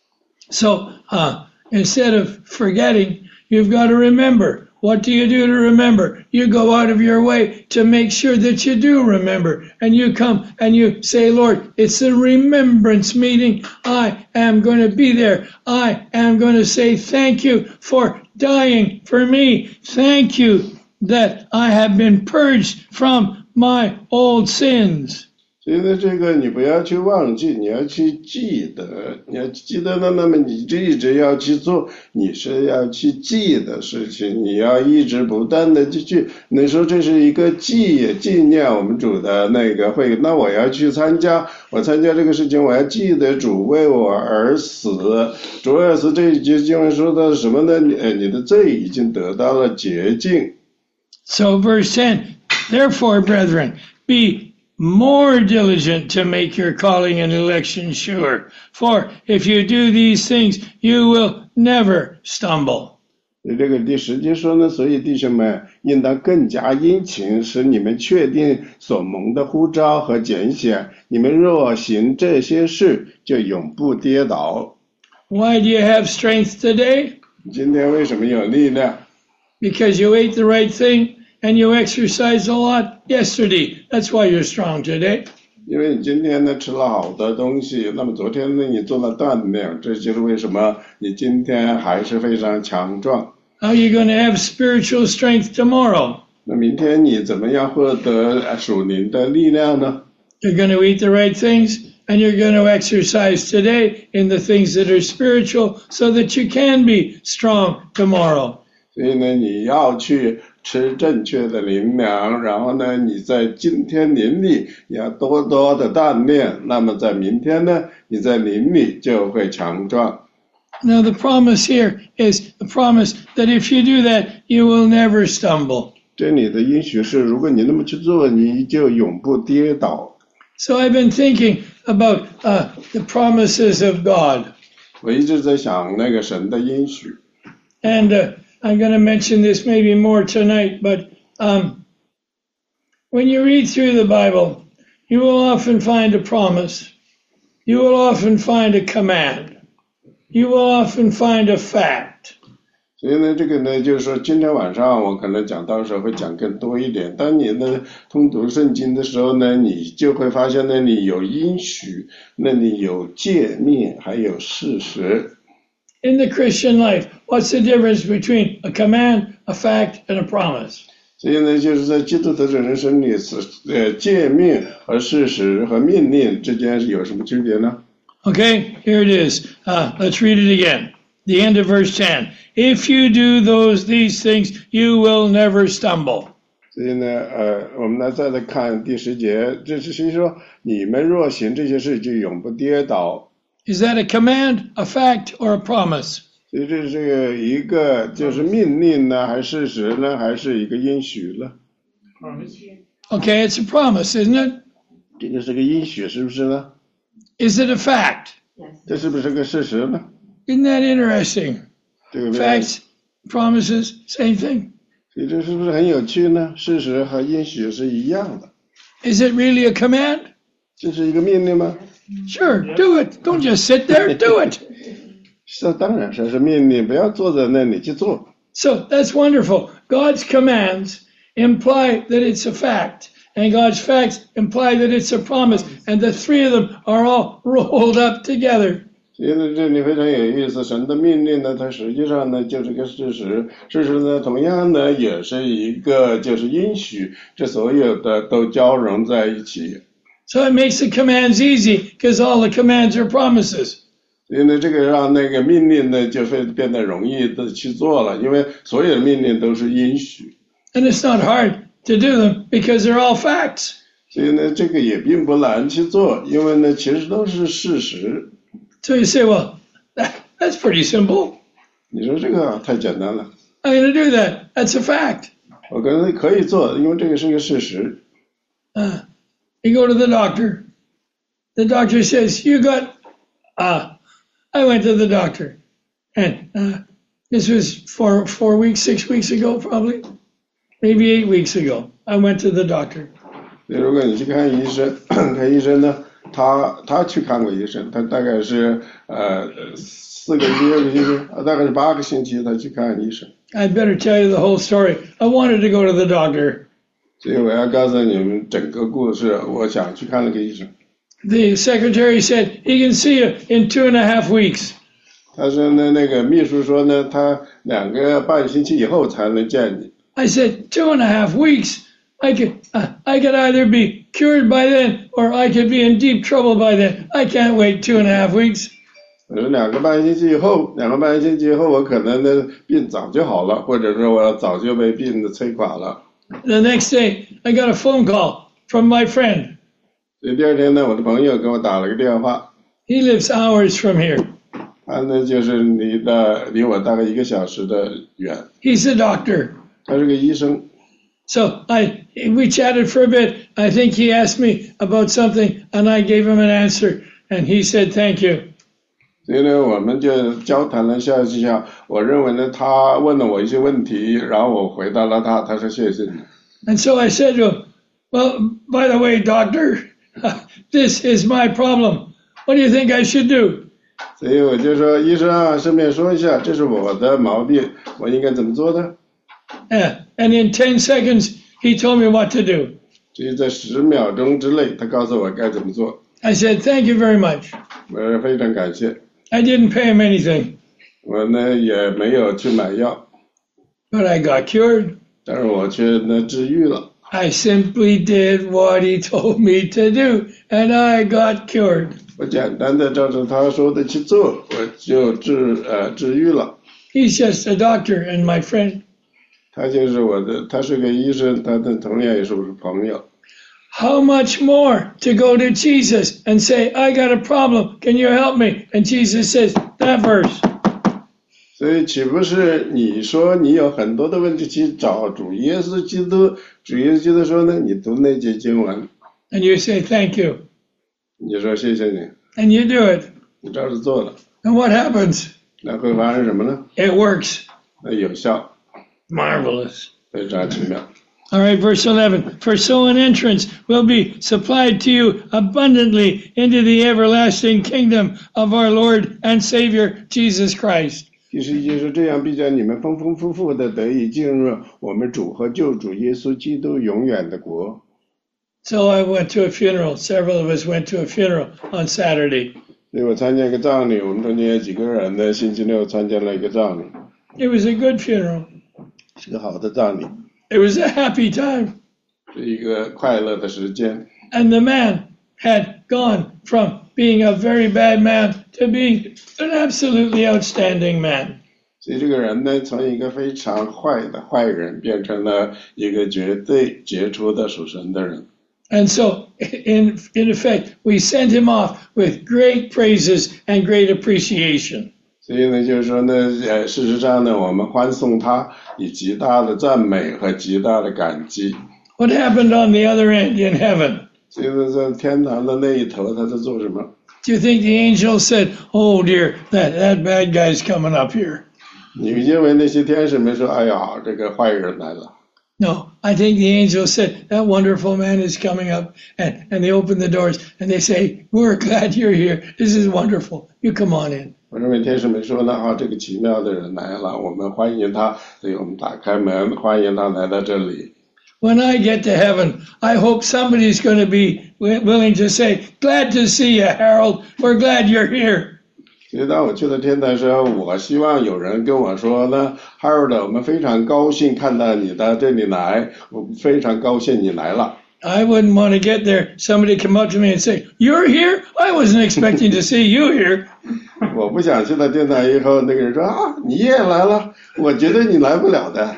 So instead of forgetting, you've got to remember. What do you do to remember? You go out of your way to make sure that you do remember. And you come and you say, Lord, it's a remembrance meeting. I am going to be there. I am going to say thank you for dying for me. Thank you that I have been purged from my old sins. 所以呢，这个你不要去忘记，你要去记得，你要记得呢，那么你就一直要去做，你是要去记的事情，你要一直不断的去。你说这是一个纪念我们主的那个会，那我要去参加，我参加这个事情，我要记得主为我而死，主而死这一节经文说的什么呢？你的罪已经得到了洁净。 So verse 10, therefore, brethren, be more diligent to make your calling and election sure. For if you do these things, you will never stumble. 这个第10节说呢，所以弟兄们应当更加殷勤，使你们确定所蒙的呼召和拣选。你们若行这些事，就永不跌倒。 Why do you have strength today? 今天为什么有力量？ Because you ate the right thing and you exercised a lot yesterday. That's why you're strong today. 因为你今天呢吃了好的东西，那么昨天呢你做了锻炼，这就是为什么你今天还是非常强壮。 How are you going to have spiritual strength tomorrow? 那明天你怎么样获得属灵的力量呢？ You're going to eat the right things and you're going to exercise today in the things that are spiritual so that you can be strong tomorrow. 所以呢，你要去吃正确的灵粮，然后呢，你在今天灵里你要多多的锻炼，那么在明天呢，你在灵里就会强壮。 Now the promise here is the promise that if you do that, you will never stumble. 这里的应许是，如果你那么去做，你就永不跌倒。 So I've been thinking about the promises of God. 我一直在想那个神的应许。 And I'm going to mention this maybe more tonight, but when you read through the Bible, you will often find a promise. You will often find a command. You will often find a fact. 所以呢，这个呢，就是说今天晚上我可能讲到时候会讲更多一点。当你呢通读圣经的时候呢，你就会发现呢，你有应许，那你有诫命，还有事实。 In the Christian life, what's the difference between a command, a fact, and a promise? 所以呢，就是在基督徒的人生里，诫命和事实和命令之间是有什么区别呢？ Okay, here it is. Let's read it again. The end of verse 10. If you do these things, you will never stumble. 所以呢，我们呢再来看第10节，这是说你们若行这些事，就永不跌倒。 Is that a command, a fact, or a promise? 所以这是这个一个就是命令呢，还是事实呢，还是一个应许呢？ Okay, it's a promise, isn't it? 这个是个应许，是不是呢？ Is it a fact? 这是不是个事实呢？ Isn't that interesting? 对不对？ Facts, promises, same thing. 所以这是不是很有趣呢？事实和应许是一样的。 Is it really a command? 这是一个命令吗？ Sure, do it. Don't just sit there, do it. 这当然是命令，不要坐在那里去做。 So that's wonderful. God's commands imply that it's a fact, and God's facts imply that it's a promise, and the three of them are all rolled up together. 所以呢，这里非常有意思。神的命令呢，它实际上呢就是个事实，事实呢同样呢也是一个就是应许，这所有的都交融在一起。 So it makes the commands easy because all the commands are promises. 所以呢，这个让那个命令呢就会变得容易的去做了，因为所有的命令都是应许。 And it's not hard to do them because they're all facts. 所以呢，这个也并不难去做，因为呢其实都是事实。 So you say, well, that's pretty simple. 你说这个太简单了。 I'm going to do that. That's a fact. 我可以做，因为这个是个事实。 You go to the doctor. The doctor says, you got, I went to the doctor. And this was 4 weeks, 6 weeks ago, probably. Maybe 8 weeks ago. I went to the doctor. 如果你去看医生，看医生呢，他去看过医生，他大概是4个月的医生，大概是8个星期他去看医生。 I'd better tell you the whole story. I wanted to go to the doctor. 所以我要告诉你们整个故事，我想去看那个医生。 The secretary said, he can see you in 2.5 weeks. 他说呢，那个秘书说呢，他2个半星期以后才能见你。 I said, 2.5 weeks? I could either be cured by then or I could be in deep trouble by then. I can't wait 2.5 weeks. 我说2个半星期以后我可能呢病早就好了，或者说我早就被病的摧垮了。 The next day, I got a phone call from my friend. 所以第2天呢，我的朋友给我打了个电话。 He lives hours from here. 他呢就是离我大概1个小时的远。 He's a doctor. 他是个医生。 So we chatted for a bit. I think he asked me about something, and I gave him an answer, and he said thank you. 所以呢，我们就交谈了下。我认为呢，他问了我一些问题，然后我回答了他，他说谢谢你。 And so I said to him, well, by the way, doctor, this is my problem. What do you think I should do? 所以我就说，医生啊，顺便说一下，这是我的毛病，我应该怎么做呢？ And in 10 seconds, he told me what to do. 所以在10秒钟之内，他告诉我该怎么做。 I said, thank you very much. 我非常感谢。 I didn't pay him anything. 我呢也没有去买药。 But I got cured. 但是我却呢治愈了。 I simply did what he told me to do, and I got cured. 我简单的照着他说的去做，我就治愈了。 He's just a doctor and my friend. 他就是他是个医生，他同样也是我的朋友。 How much more to go to Jesus and say, I got a problem, can you help me? And Jesus says, that verse. 所以岂不是你说你有很多的问题去找主耶稣基督，主耶稣基督说呢，你读那节经文。 And you say, thank you. 你说谢谢你。 And you do it. 你照着做了。 And what happens? 那会发生什么呢？ It works. 那有效。 Marvelous. 非常奇妙。 All right, verse 11. For so an entrance will be supplied to you abundantly into the everlasting kingdom of our Lord and Savior, Jesus Christ. 第11节说，这样必叫你们丰丰富富的得以进入我们主和救主耶稣基督永远的国。 So I went to a funeral. Several of us went to a funeral on Saturday. 所以我参加一个葬礼，我们中间有几个人呢，星期六参加了一个葬礼。 It was a good funeral. 是个好的葬礼。 It was a happy time. 是一个快乐的时间。 And the man had gone from being a very bad man to being an absolutely outstanding man. 所以这个人呢，从一个非常坏的坏人变成了一个绝对杰出的属神的人。 And so, in effect, we sent him off with great praises and great appreciation. 所以呢，就是说呢，事实上呢，我们欢送他，以极大的赞美和极大的感激。 What happened on the other end in heaven? 所以呢，在天堂的那一头，他在做什么？ Do you think the angel said, "Oh dear, that bad guy's coming up here"? 你认为那些天使们说：“哎呀，这个坏人来了。” No, I think the angel said, "That wonderful man is coming up," and they open the doors and they say, "We're glad you're here. This is wonderful. You come on in." 我认为天使们说呢，啊，这个奇妙的人来了，我们欢迎他，所以我们打开门，欢迎他来到这里。 When I get to heaven, I hope somebody's going to be willing to say, "Glad to see you, Harold. We're glad you're here." 所以当我去了天堂的时候，我希望有人跟我说呢 ，Harold， 我们非常高兴看到你到这里来，我们非常高兴你来了。 I wouldn't want to get there. Somebody come up to me and say, "You're here? I wasn't expecting to see you here." 我不想去到天堂以后，那个人说啊，你也来了，我觉得你来不了的。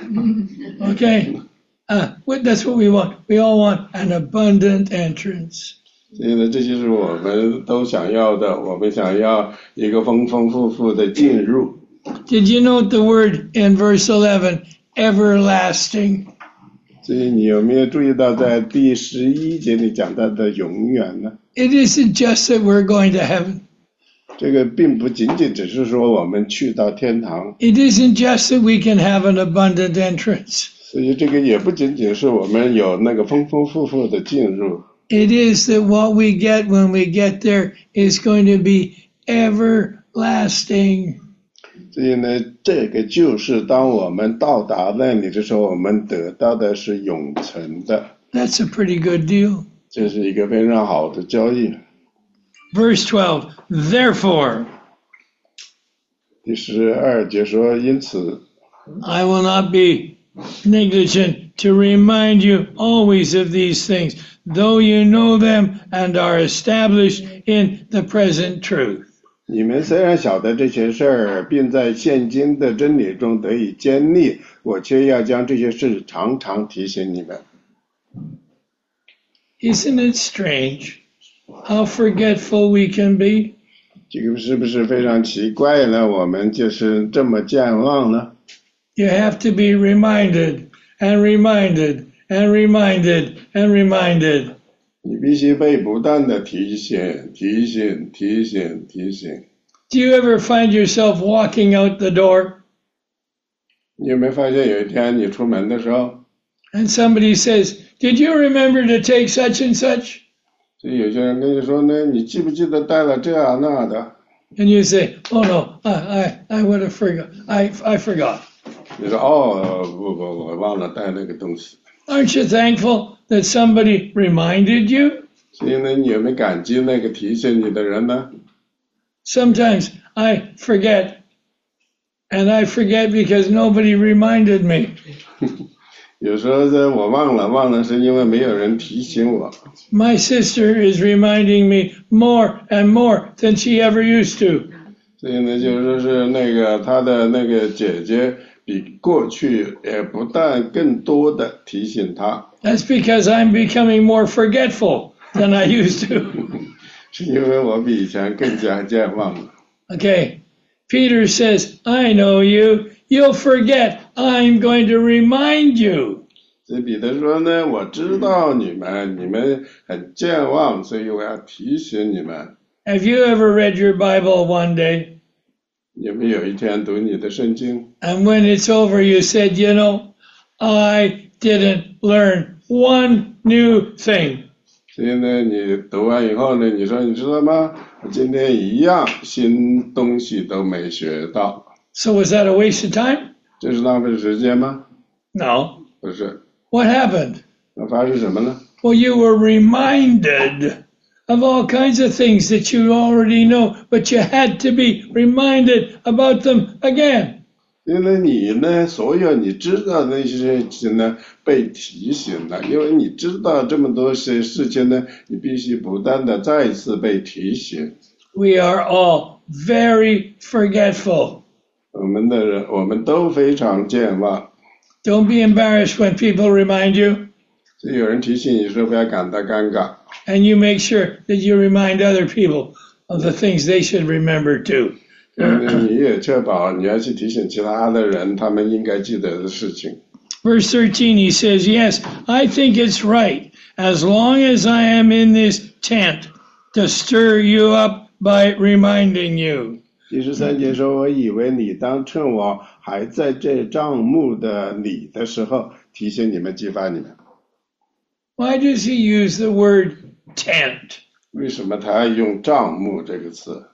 Okay. That's what we want. We all want an abundant entrance. 所以呢，这就是我们都想要的，我们想要一个丰丰富富的进入。 Did you note the word in verse 11, everlasting? 所以你有没有注意到在第11节里讲到的永远呢？ It isn't just that we're going to heaven. 这个并不仅仅只是说我们去到天堂。 It isn't just that we can have an abundant entrance. 所以这个也不仅仅是我们有那个丰丰富富的进入。 It is that what we get when we get there is going to be everlasting. 所以呢，这个就是当我们到达那里的时候，我们得到的是永存的。 That's a pretty good deal. 这是一个非常好的交易。 Verse 12, therefore, 第12节说，因此 I will not be negligent to remind you always of these things, though you know them and are established in the present truth. 你们虽然晓得这些事儿，并在现今的真理中得以坚立，我却要将这些事常常提醒你们。 Isn't it strange how forgetful we can be? 这个是不是非常奇怪呢？我们就是这么健忘呢？ You have to be reminded and reminded and reminded and reminded. 你必须被不断的提醒、提醒、提醒、提醒。 Do you ever find yourself walking out the door? 你有没有发现有一天你出门的时候， And somebody says, "Did you remember to take such and such?" 就有些人跟你说呢，你记不记得带了这啊那的？ And you say, "Oh no, I would have forgot. I forgot." 你说哦，不，我忘了带那个东西。 Aren't you thankful that somebody reminded you? 所以呢，你有没有感激那个提醒你的人呢？ Sometimes I forget, and I forget because nobody reminded me. 有时候呢，我忘了是因为没有人提醒我。 My sister is reminding me more and more than she ever used to. 所以呢，就是说是那个他的那个姐姐比过去也不但更多的提醒他， That's because I'm becoming more forgetful than I used to. 是因为我比以前更加健忘了。 Okay. Peter says, "I know you. You'll forget. I'm going to remind you." 所以彼得说呢，我知道你们很健忘，所以我要提醒你们。 Have you ever read your Bible one day, 有没有一天读你的圣经， and when it's over, you said, "You know, I didn't learn one new thing." 所以呢，你读完以后呢，你说你知道吗？我今天一样新东西都没学到， So was that a waste of time? 这是浪费时间吗？ No. 不是。 What happened? 那发生什么呢？ Well, you were reminded of all kinds of things that you already know, but you had to be reminded about them again. 因为你呢，所有你知道的那些事情呢，被提醒了。因为你知道这么多些事情呢，你必须不断的再次被提醒。 We are all very forgetful. 我们都非常健忘。 Don't be embarrassed when people remind you, 所以有人提醒你说不要感到尴尬， and you make sure that you remind other people of the things they should remember too. 你也确保你要去提醒其他的人，他们应该记得的事情。 Verse 13, he says, "Yes, I think it's right, as long as I am in this tent, to stir you up by reminding you." 第13节说，我以为你当趁我还在这帐幕的你的时候，提醒你们，激发你们。 Why does he use the word tent? 为什么他要用帐幕这个词？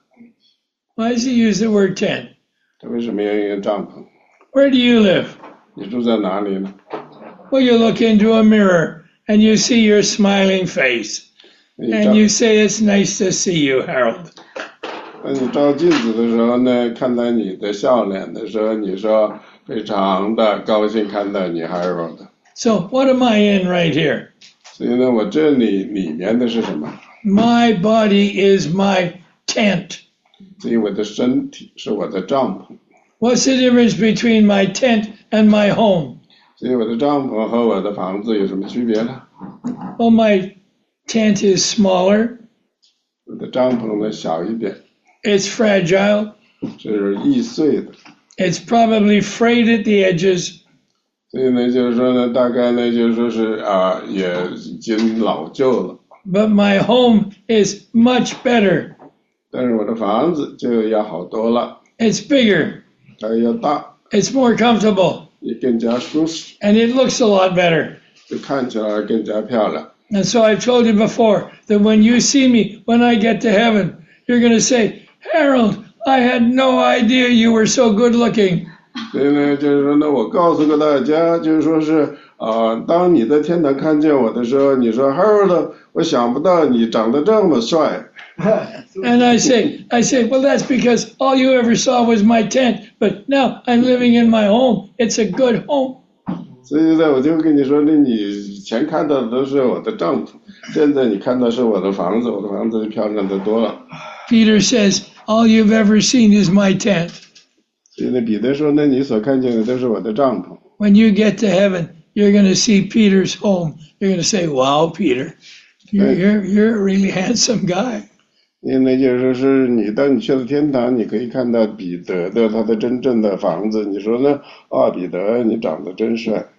Why does he use the word tent? 他为什么要用帐篷？ Where do you live? 你住在哪里呢？ Well, you look into a mirror and you see your smiling face. 你 And you say, "It's nice to see you, Harold." 当你照镜子的时候呢，看到你的笑脸的时候，你说非常的高兴看到你 Harold。 So what am I in right here? 所以呢，我这里面的是什么？ My body is my tent. 所以我的身体是我的帐篷， What's the difference between my tent and my home? 所以我的帐篷和我的房子有什么区别呢？ Well, my tent is smaller. 我的帐篷呢小一点， It's fragile. 是易碎的， It's probably frayed at the edges. 所以呢，就是说呢，大概呢，就是说是也已经老旧了。 But my home is much better. 但是我的房子就要好多了， It's bigger. 它要大， It's more comfortable. 也更加舒适， And it looks a lot better. 就看起来更加漂亮。 And so I've told you before that when you see me, when I get to heaven, you're going to say, "Harold, I had no idea you were so good looking." 所以呢，就是说呢，我告诉过大家，就是说是当你在天堂看见我的时候，你说 Harold， 我想不到你长得这么帅。 And I say, "Well, that's because all you ever saw was my tent, but now I'm living in my home. It's a good home." 所以呢，我就跟你说，那你以前看到的都是我的帐篷，现在你看到是我的房子，我的房子就漂亮得多了。 Peter says, "All you've ever seen is my tent." 所以呢，彼得说，那你所看见的都是我的帐篷。 When you get to heaven, you're going to see Peter's home. You're going to say, "Wow, Peter, you're a really handsome guy." 因为就是说是你当你去了天堂，你可以看到彼得的他的真正的房子。你说呢？彼得，你长得真帅。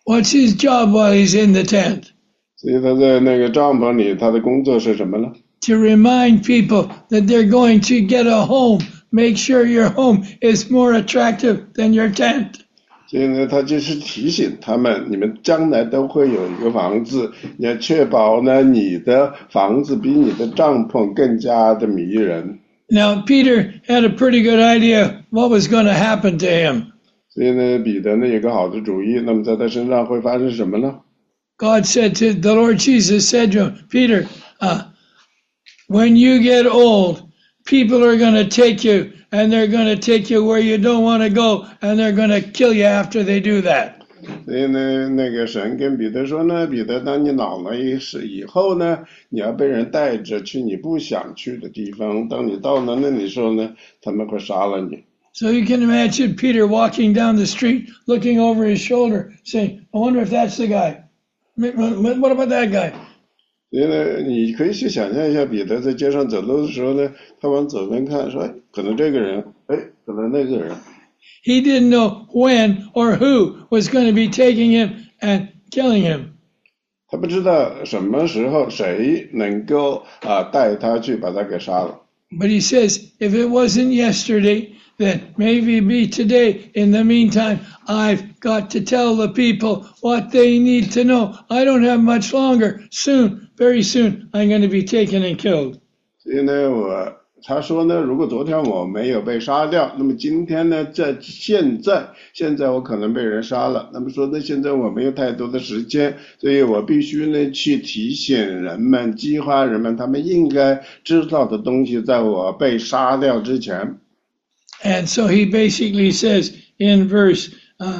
What's his job while he's in the tent? 所以他在那个帐篷里，他的工作是什么呢？ To remind people that they're going to get a home. Make sure your home is more attractive than your tent. 所以呢，他就是提醒他们，你们将来都会有一个房子，你要确保呢，你的房子比你的帐篷更加的迷人。 Now, Peter had a pretty good idea what was going to happen to him. 所以呢，彼得呢有个好的主意，那么在他身上会发生什么呢？ God said to the Lord Jesus said to him, Peter, when you get old, people are going to take you, and they're going to take you where you don't want to go, and they're going to kill you after they do that. 所以呢，那个神跟彼得说呢，彼得，当你老了以后呢，你要被人带着去你不想去的地方。当你到了那里时候呢，他们会杀了你。 So you can imagine Peter walking down the street, looking over his shoulder, saying, I wonder if that's the guy. What about that guy? 所以呢，你可以去想象一下，彼得在街上走路的时候呢，他往左边看，说，哎，可能这个人，哎，可能那个人。 He didn't know when or who was going to be taking him and killing him. 他不知道什么时候谁能够带他去把他给杀了。 But he says, if it wasn't yesterday, then maybe be today. In the meantime, I've got to tell the people what they need to know. I don't have much longer. Soon, very soon, I'm going to be taken and killed. 所以呢，他说呢，如果昨天我没有被杀掉，那么今天呢，现在我可能被人杀了。那么说呢，现在我没有太多的时间，所以我必须呢去提醒人们，激发人们他们应该知道的东西，在我被杀掉之前。 And so he basically says in verse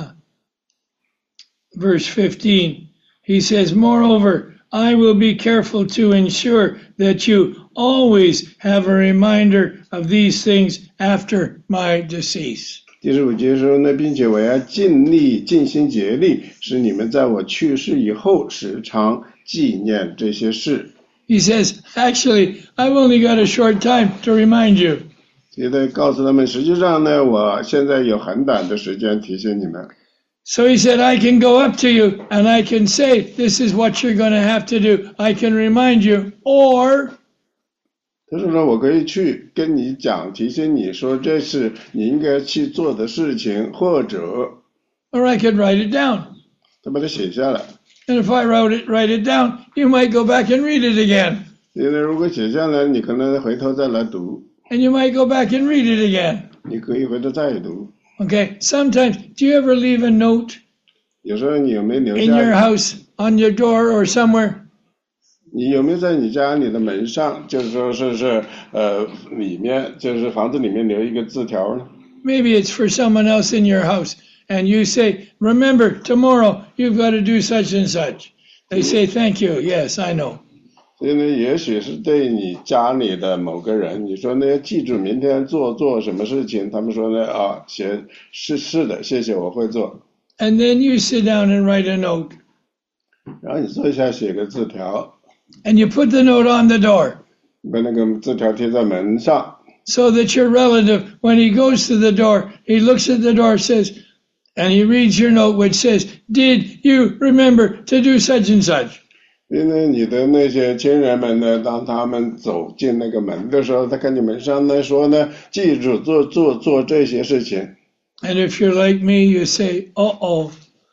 15, he says, moreover, I will be careful to ensure that you always have a reminder of these things after my decease. 第15节说呢，并且我要尽心竭力，使你们在我去世以后时常纪念这些事。 He says, actually, I've only got a short time to remind you. 现在告诉他们，实际上呢，我现在有很短的时间提醒你们。 So he said, I can go up to you and I can say, this is what you're going to have to do. I can remind you. Or 他说我可以去跟你讲，提醒你说这是你应该去做的事情，或者 I could write it down. 他把它写下来。 And if I write it down, you might go back and read it again. 因为如果写下来，你可能回头再来读。 And you might go back and read it again. 你可以回头再读。 Okay, sometimes, do you ever leave a note 有时候你有没有留 in your 下？ house, on your door, or somewhere? 你有没有在你家里的门上，就是说是里面，就是房子里面留一个字条呢？ Maybe it's for someone else in your house. And you say, remember, tomorrow you've got to do such and such. They say, thank you. Yes, I know. 所以呢，也许是对你家里的某个人，你说呢，记住明天做什么事情，他们说呢，是的，谢谢，我会做。 And then you sit down and write a note. 然后你坐下写个字条， And you put the note on the door 把那个字条贴在门上， so that your relative, when he goes to the door, he looks at the door, says, and he reads your note, which says, did you remember to do such and such? 因为你的那些亲人们呢，当他们走进那个门的时候，他看你门上呢说呢，记住做这些事情。 And if you're like me, you say, uh-oh,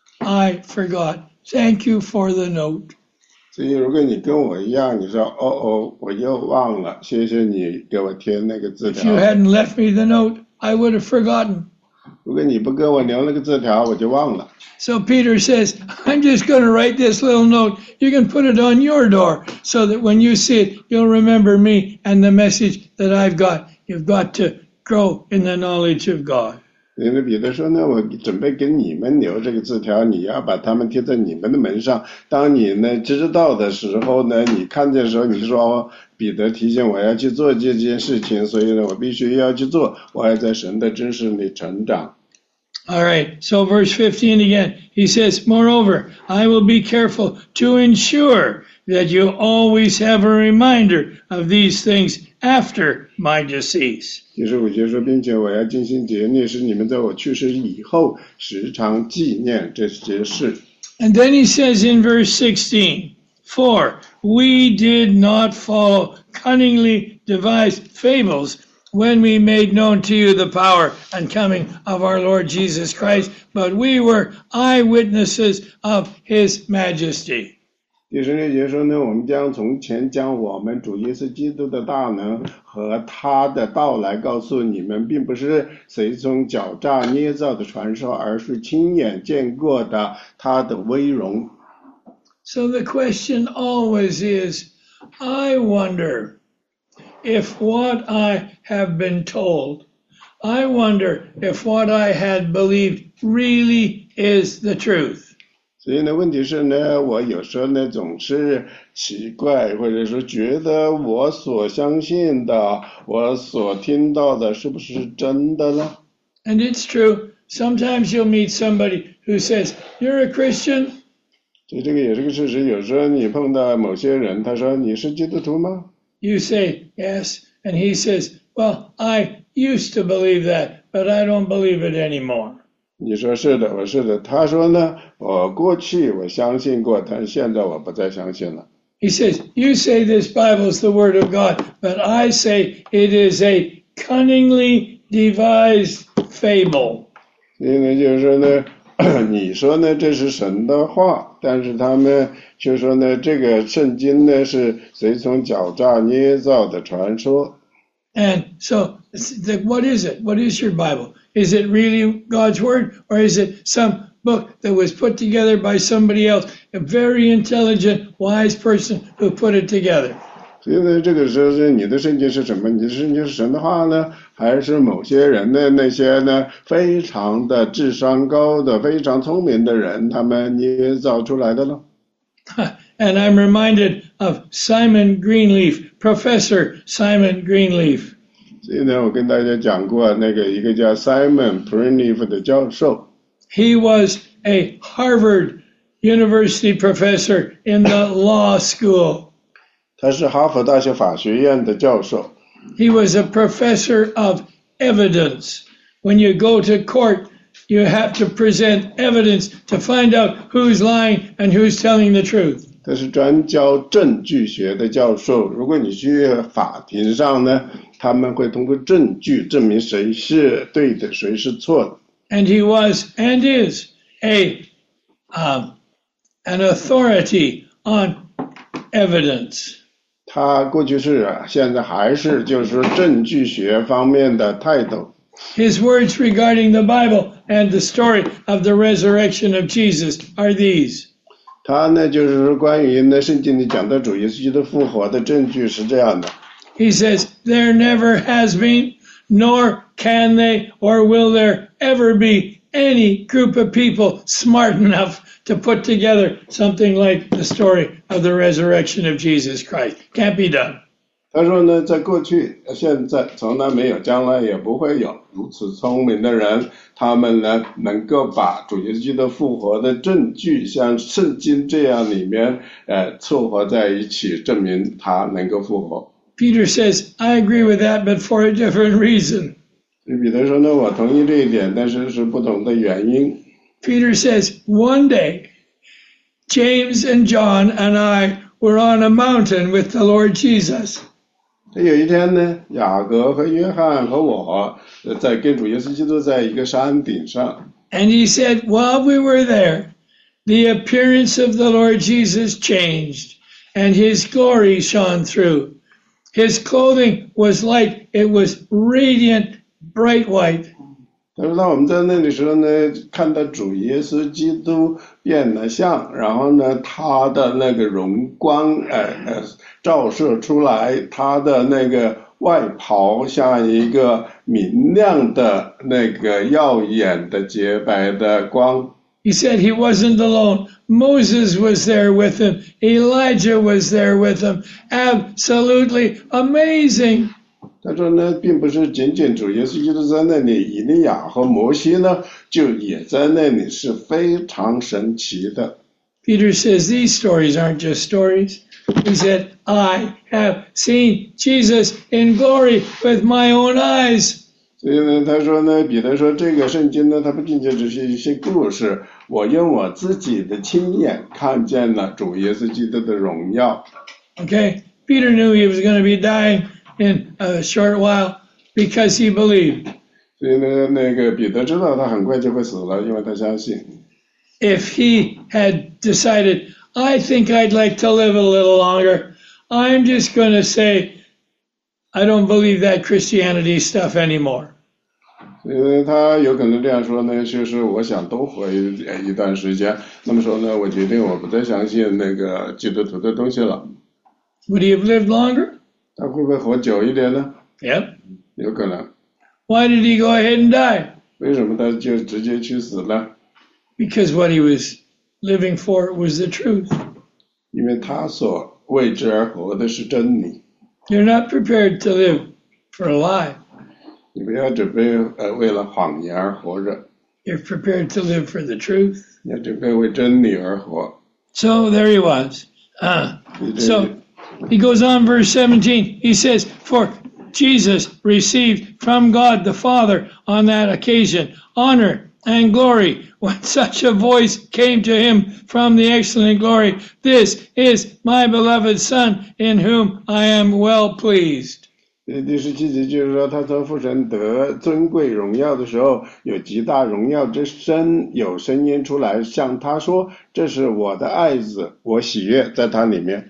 I forgot. Thank you for the note. 所以如果你跟我一样，你说我又忘了，谢谢你给我贴那个字 If 条。 you hadn't left me the note, I would have forgotten. 如果你不给我留那个字条，我就忘了。 So Peter says, I'm just going to write this little note. You can put it on your door so that when you see it, you'll remember me and the message that I've got. You've got to grow in the knowledge of God. 因为彼得说呢，我准备给你们留这个字条，你要把它们贴在你们的门上。当你呢知道的时候呢，你看见的时候，你说彼得提醒我要去做这件事情，所以呢，我必须要去做。我要在神的知识里成长。 All right, so verse 15 again, he says, moreover, I will be careful to ensure that you always have a reminder of these things after my decease. 第15节说，并且我要尽心竭力，使你们在我去世以后时常纪念这些事。 And then he says in verse 16, For we did not follow cunningly devised fables when we made known to you the power and coming of our Lord Jesus Christ, but we were eyewitnesses of his majesty. 第16节说呢，我们将从前将我们主耶稣基督的大能和他的到来告诉你们，并不是随从狡诈捏造的传说，而是亲眼见过的他的威荣。 So the question always is, I wonder if what I have been told, I wonder if what I had believed really is the truth. 所以呢，问题是呢，我有时候呢总是奇怪，或者说觉得我所相信的，我所听到的是不是真的呢？ And it's true. Sometimes you'll meet somebody who says, You're a Christian? 所以这个也是个事实。有时候你碰到某些人，他说你是基督徒吗？ You say, Yes. And he says, Well, I used to believe that, but I don't believe it anymore. 你说是的，我是的。他说呢，我过去我相信过，但是现在我不再相信了。 He says, You say this Bible is the Word of God, but I say it is a cunningly devised fable. 所以呢，就是说呢，你说呢这是神的话，但是他们就说呢，这个圣经呢是随从狡诈捏造的传说。 And so, what is it? What is your Bible? Is it really God's Word, or is it some book that was put together by somebody else, a very intelligent, wise person who put it together? 所以呢，这个时候是你的圣经是什么？你的圣经是神的话呢，还是某些人的那些呢非常的智商高的、非常聪明的人他们捏造出来的呢？ And I'm reminded of Simon Greenleaf, Professor Simon Greenleaf. 所以呢，我跟大家讲过那个一个叫 Simon Greenleaf 的教授。 He was a Harvard University professor in the law school. 他是哈佛大学法学院的教授。 He was a professor of evidence. When you go to court, you have to present evidence to find out who's lying and who's telling the truth. 他是专教证据学的教授。如果你去法庭上呢，他们会通过证据证明谁是对的，谁是错的。 And he was and is an authority on evidence. 他过去是，现在还是，就是说证据学方面的态度。 His words regarding the Bible and the story of the resurrection of Jesus are these. 他呢，就是说关于呢圣经里讲到主耶稣基督复活的证据是这样的。 He says, There never has been, nor can they, or will there ever be any group of people smart enough to put together something like the story of the resurrection of Jesus Christ. Can't be done. 他说呢，在过去、现在从来没有，将来也不会有如此聪明的人，他们呢能够把主耶稣基督复活的证据像圣经这样里面凑合在一起，证明他能够复活。 Peter says, I agree with that, but for a different reason. 彼得说呢，我同意这一点，但是是不同的原因。 Peter says, One day, James and John and I were on a mountain with the Lord Jesus. 有一天呢，雅各和约翰和我在跟主耶稣基督在一个山顶上。 And he said, While we were there, the appearance of the Lord Jesus changed, and his glory shone through. His clothing was like it was radiant, bright white. 他说当我们在那里的时候呢，看到主耶稣基督变了相，然后呢，他的那个荣光照射出来，他的那个外袍像一个明亮的那个耀眼的洁白的光。 He said he wasn't alone. Moses was there with him. Elijah was there with him. Absolutely amazing. 他说呢，并不是仅仅主耶稣基督在那里，以利亚和摩西呢，就也在那里，是非常神奇的。 Peter says these stories aren't just stories. He said, I have seen Jesus in glory with my own eyes. 所以呢，他说呢，彼得说这个圣经呢，它不仅仅只是一些故事，我用我自己的亲眼看见了主耶稣基督的荣耀。 Okay, Peter knew he was going to be dying in a short while because he believed. 所以呢，那个彼得知道他很快就会死了，因为他相信。 If he had decided, I think I'd like to live a little longer, I'm just going to say, I don't believe that Christianity stuff anymore. 所以呢，他有可能这样说呢，就是我想多活一段时间。那么说呢，我决定我不再相信那个基督徒的东西了。 Would he have lived longer? 他会不会活久一点呢？ Yep. 有可能。 Why did he go ahead and die? 为什么他就直接去死了？ Because what he was living for was the truth. 因为他所为之而活的是真理。 You're not prepared to live for a lie. 你不要准备为了谎言而活着， You're prepared to live for the truth. 你要准备为真理而活。 So there he was. So he goes on, verse 17. He says, For Jesus received from God the Father on that occasion honor and glory when such a voice came to him from the excellent glory. This is my beloved Son in whom I am well pleased. 第17节就是说，他从父神得尊贵荣耀的时候，有极大荣耀之声，有声音出来向他说：“这是我的爱子，我喜悦在他里面。”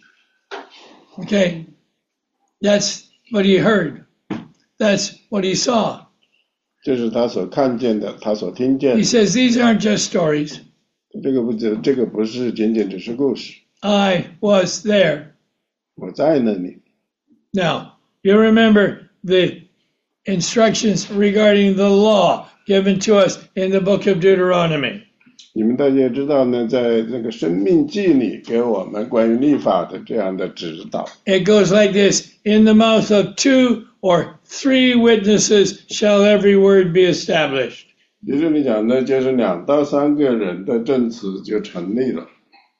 Okay, that's what he heard. That's what he saw. 这是他所看见的，他所听见 He 的。 says these aren't just stories. 这个不是仅仅只是故事， I was there. 我在那里。 Now, you remember the instructions regarding the law given to us in the book of Deuteronomy. 你们大家知道呢，在这个生命记里给我们关于律法的这样的指导。 It goes like this: In the mouth of 2 or 3 witnesses shall every word be established. 在这里讲呢，就是2到3个人的证词就成立了。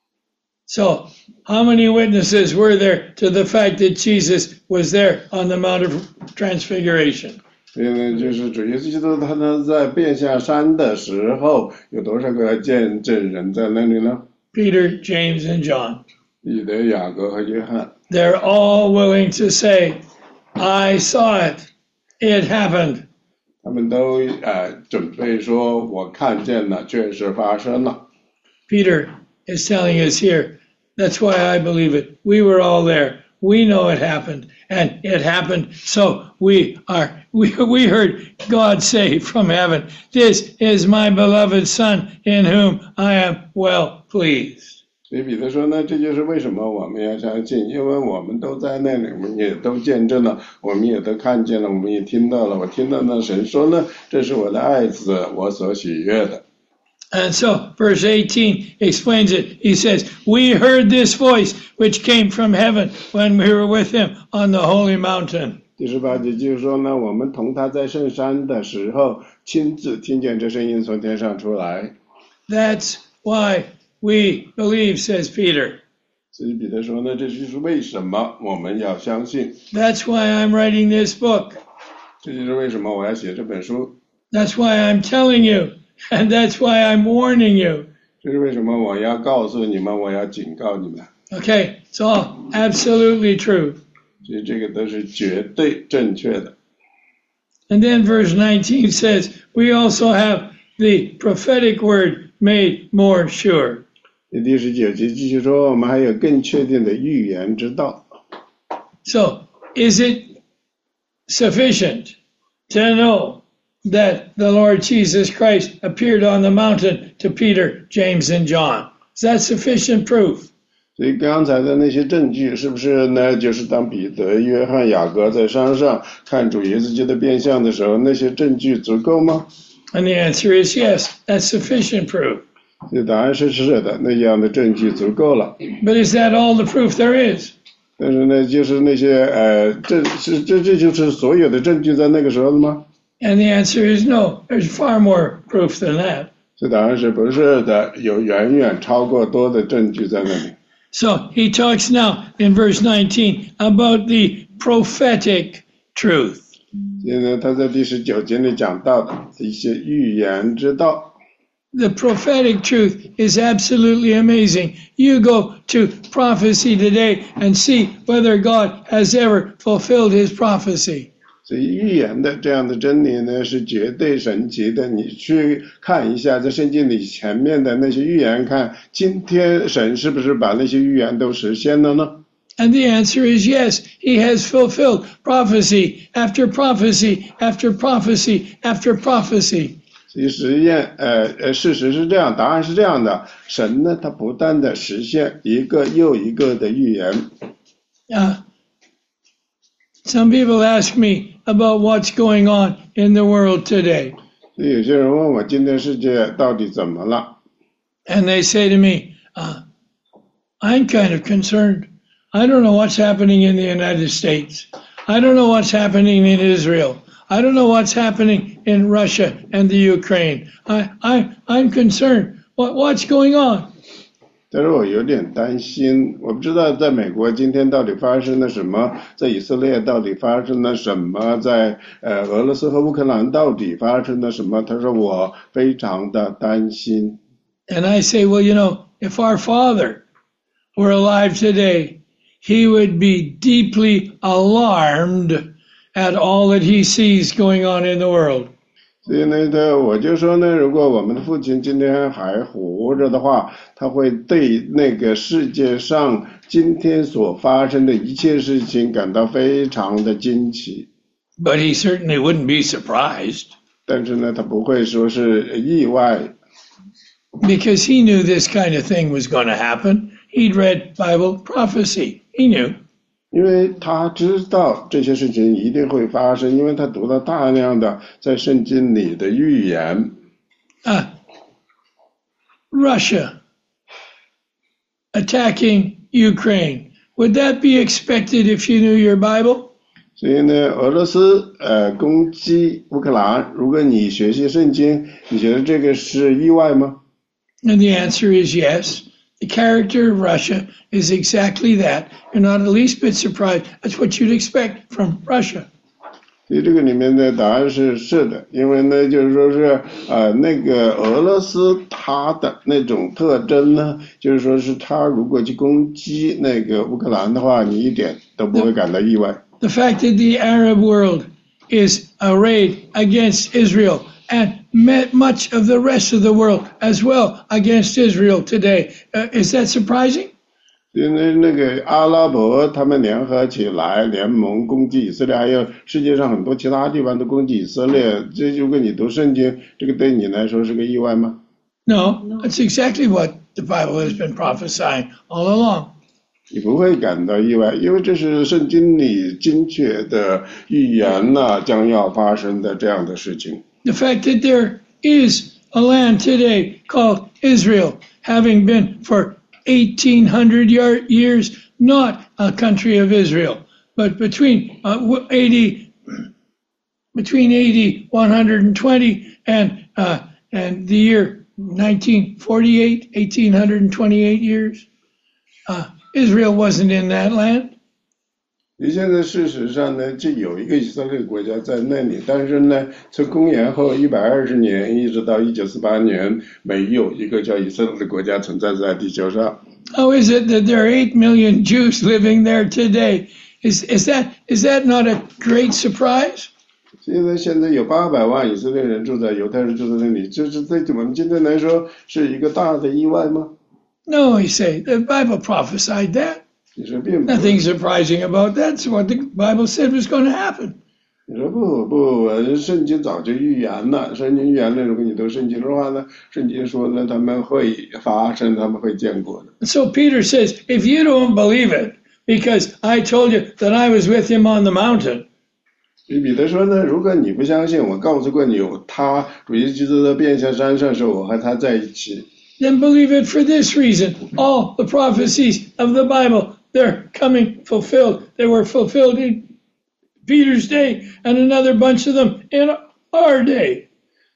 So, how many witnesses were there to the fact that Jesus was there on the Mount of Transfiguration? 所以呢，就是主耶稣基督他呢在变下山的时候，有多少个见证人在那里呢？ Peter, James, and John. 彼得、雅各和约翰， They're all willing to say, I saw it. It happened. 他们都准备说，我看见了，确实发生了。 Peter is telling us here, that's why I believe it. We were all there. We know it happened, and it happened. So we heard God say from heaven, this is my beloved Son in whom I am well pleased. 所以彼得说呢，这就是为什么我们要相信，因为我们都在那里，我们也都见证了，我们也都看见了，我们也听到了。我听到呢，神说呢，这是我的爱子，我所喜悦的。 And so, verse 18 explains it. He says, we heard this voice which came from heaven when we were with him on the holy mountain. 第18节就是说呢，我们同他在圣山的时候，亲自听见这声音从天上出来。 That's why we believe, says Peter. 所以彼得说呢，这就是为什么我们要相信， That's why I'm writing this book. 这就是为什么我要写这本书， That's why I'm telling you. And that's why I'm warning you. 这是为什么我要告诉你们，我要警告你们。 Okay, it's all absolutely true. 所以这个都是绝对正确的。 And then verse 19 says, we also have the prophetic word made more sure. 第19节继续说，我们还有更确定的预言之道。 So, is it sufficient to know that the Lord Jesus Christ appeared on the mountain to Peter, James, and John? Is that sufficient proof? 所以刚才的那些证据是不是呢？就是当彼得、约翰、雅各在山上看主耶稣基督变相的时候，那些证据足够吗？ And the answer is yes, that's sufficient proof. 所以答案是是的，那样的证据足够了。 But is that all the proof there is? 但是呢，就是那些这就是所有的证据在那个时候的吗？ And the answer is no, there's far more proof than that. 这答案是不是的，有远远超过多的证据在那里。 So he talks now in verse 19 about the prophetic truth. 所以呢，他在第19节里讲到的一些预言之道。 The prophetic truth is absolutely amazing. You go to prophecy today and see whether God has ever fulfilled his prophecy. 所以预言的这样的真理呢，是绝对神奇的。你去看一下在圣经里前面的那些预言，看今天神是不是把那些预言都实现了呢？ And the answer is yes. He has fulfilled prophecy after prophecy after prophecy after prophecy. 所以事实是这样，答案是这样的。神呢，他不断的实现一个又一个的预言。 Some people ask me about what's going on in the world today. 所以有些人问我今天世界到底怎么了？ And they say to me, I'm kind of concerned. I don't know what's happening in the United States. I don't know what's happening in Israel. I don't know what's happening in Russia and the Ukraine. I'm concerned. What's going on? 但是我有点担心，我不知道在美国今天到底发生了什么，在以色列到底发生了什么，在俄罗斯和乌克兰到底发生了什么。他说我非常的担心。 And I say, well, if our Father were alive today, he would be deeply alarmed at all that he sees going on in the world. 所以呢，我就说呢，如果我们的父亲今天还活着的话，他会对那个世界上今天所发生的一切事情感到非常的惊奇。 But he certainly wouldn't be surprised. 但是呢，他不会说是意外。 Because he knew this kind of thing was going to happen. He'd read Bible prophecy. He knew. 因为他知道这些事情一定会发生，因为他读了大量的在圣经里的预言。 Russia attacking Ukraine. Would that be expected if you knew your Bible? 所以呢，俄罗斯攻击乌克兰，如果你学习圣经，你觉得这个是意外吗？ And the answer is yes. The character of Russia is exactly that. You're not the least bit surprised. That's what you'd expect from Russia. 所以这个里面的答案是的，因为呢，就是说是那个俄罗斯它的那种特征呢，就是说是它如果去攻击那个乌克兰的话，你一点都不会感到意外。 The fact that the Arab world is arrayed against Israel and much of the rest of the world as well against Israel today. Is that surprising? 因为那个阿拉伯他们联合起来联盟攻击以色列，还有世界上很多其他地方都攻击以色列，这如果你读圣经，这个对你来说是个意外吗？ No, that's exactly what the Bible has been prophesying all along. 你不会感到意外，因为这是圣经里精确的预言将要发生的这样的事情。 The fact that there is a land today called Israel, having been for 1,800 years not a country of Israel, but between 120 and the year 1948, 1,828 years, Israel wasn't in that land. 你现在事实上呢，就有一个以色列国家在那里，但是呢，从公元后120年一直到1948年，没有一个叫以色列的国家存在在地球上。 How is it that there are 8 million Jews living there today? Is that not a great surprise? 现在有800万以色列人住在犹太人住在那里，这是对我们今天来说是一个大的意外吗？ No, he say the Bible prophesied that. 你说并不。 Nothing surprising about that. It's what the Bible said was going to happen. 你说不，圣经早就预言了，圣经预言了，如果你读圣经的话呢，圣经说呢，他们会发生，他们会见过的。 So Peter says, if you don't believe it, because I told you that I was with him on the mountain. 彼得说呢，如果你不相信，我告诉过你，他主耶稣基督在变相山上时候，我和他在一起。 Then believe it for this reason. All the prophecies of the Bible, they're coming fulfilled. They were fulfilled in Peter's day and another bunch of them in our day.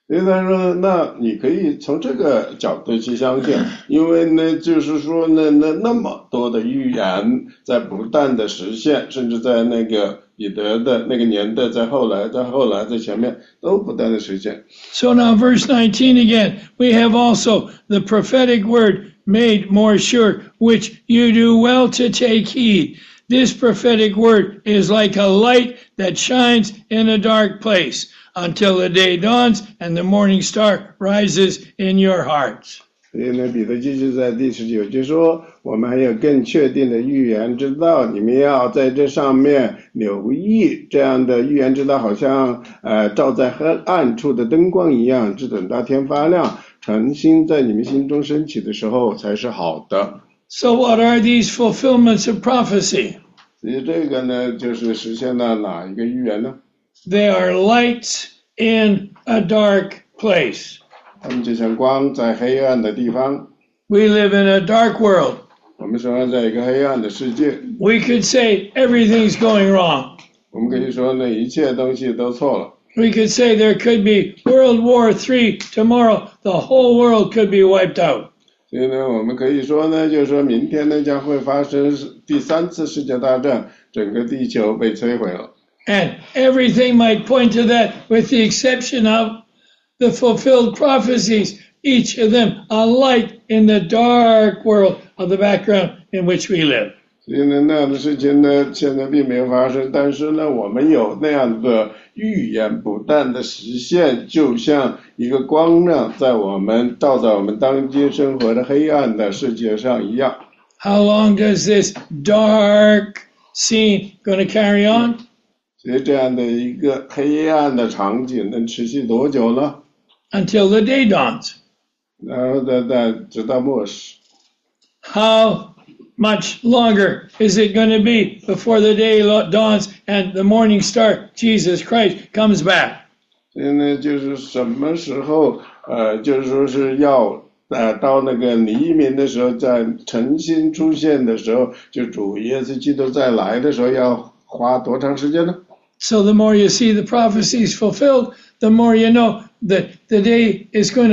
所以他说，那你可以从这个角度去相信，因为呢，就是说呢，那么多的预言在不断的实现，甚至在那个彼得的那个年代，在后来，在前面都不断的实现。 So now verse 19 again, we have also the prophetic word made more sure, which you do well to take heed. This prophetic word is like a light that shines in a dark place until the day dawns and the morning star rises in your hearts. 所以呢，彼得继续在第19节说，我们还有更确定的预言之道，你们要在这上面留意，这样的预言之道好像照在黑暗处的灯光一样，只等到天发亮，晨星在你们心中升起的时候才是好的。 So what are these fulfillments of prophecy? 所以这个呢，就是实现了哪一个预言呢？ They are lights in a dark place. 他们就像光在黑暗的地方。 We live in a dark world. 我们生活在一个黑暗的世界。 We could say everything's going wrong. 我们可以说呢，一切东西都错了。 We could say there could be World War III tomorrow. The whole world could be wiped out. 所以呢，我们可以说呢，就是说明天呢将会发生第3次世界大战，整个地球被摧毁了。 And everything might point to that with the exception of the fulfilled prophecies, each of them a light in the dark world of the background in which we live. 所以呢，那样的事情呢，现在并没有发生，但是呢，我们有那样的预言不断的实现，就像一个光亮在我们照在我们当今生活的黑暗的世界上一样。 How long does this dark scene going to carry on? 所以这样的一个黑暗的场景能持续多久呢？ Until the day dawns. 然后再直到末世。 How much longer is it going to be before the day dawns and the morning star, Jesus Christ, comes back? 所以呢，就是什么时候就是说是要到那个黎明的时候，在晨星出现的时候，就主耶稣基督再来的时候，要花多长时间呢？ So the more you see the prophecies fulfilled, the more you know that the day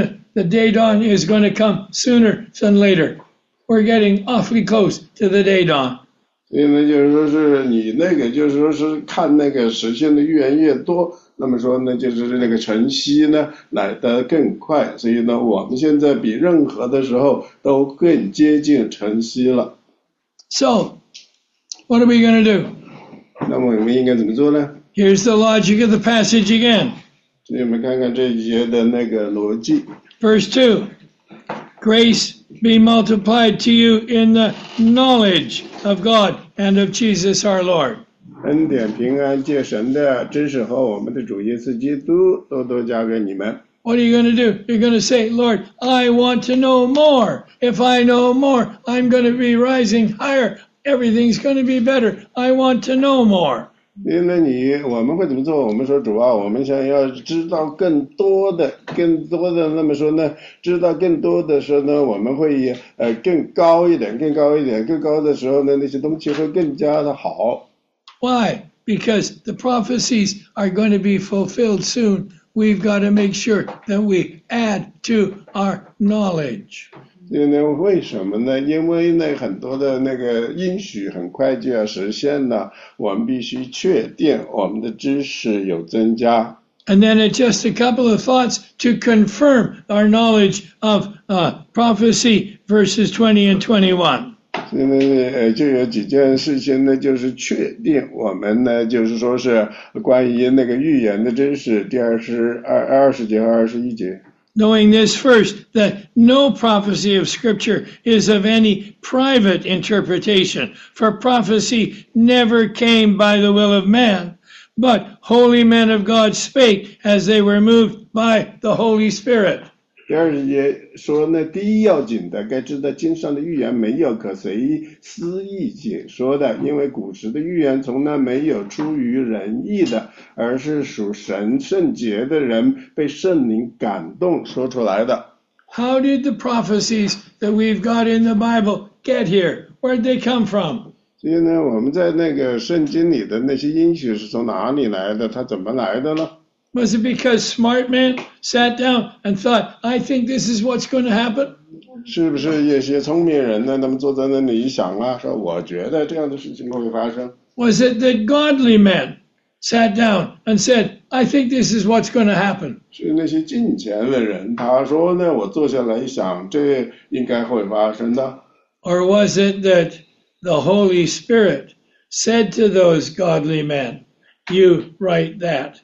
dawn is going to come sooner than later. We're getting awfully close to the day dawn. 所以呢，就是说是你那个，就是说是看那个实现的预言越多，那么说呢，就是那个晨曦呢来得更快。所以呢，我们现在比任何的时候都更接近晨曦了。 So, what are we going to do? 那么我们应该怎么做呢？ Here's the logic of the passage again. 所以我们看看这一节的那个逻辑。 Verse 2. Grace be multiplied to you in the knowledge of God and of Jesus our Lord. 恩典平安借神的知识和我们的主耶稣基督多多加给你们。 What are you going to do? You're going to say, Lord, I want to know more. If I know more, I'm going to be rising higher. Everything's going to be better. I want to know more. 因为我们会怎么做？我们说主啊，我们想要知道更多的，那么说呢，知道更多的时候呢，我们会更高一点，更高的时候呢，那些东西会更加的好。 Why? Because the prophecies are going to be fulfilled soon. We've got to make sure that we add to our knowledge. 所以呢，为什么呢？因为呢，很多的那个应许很快就要实现了，我们必须确定我们的知识有增加。 And then just a couple of thoughts to confirm our knowledge of prophecy, verses 20 and 21. 所以呢，就有几件事情呢，就是确定我们呢，就是说是关于那个预言的知识，第20节和21节。 Knowing this first, that no prophecy of Scripture is of any private interpretation, for prophecy never came by the will of man, but holy men of God spake as they were moved by the Holy Spirit. 第20节说呢，第一要紧的，该知道经上的预言没有可随私意解说的，因为古时的预言从来没有出于人意的，而是属神圣洁的人被圣灵感动说出来的。 How did the prophecies that we've got in the Bible get here? Where'd they come from? 所以呢，我们在那个圣经里的那些应许是从哪里来的？它怎么来的呢？ Was it because smart men sat down and thought, I think this is what's going to happen? 是不是有些聪明人呢？他们坐在那里想啊，说我觉得这样的事情会发生。 Was it that godly men sat down and said, I think this is what's going to happen? 是那些敬虔的人，他说呢，我坐下来想，这应该会发生的。 Or was it that the Holy Spirit said to those godly men, you write that,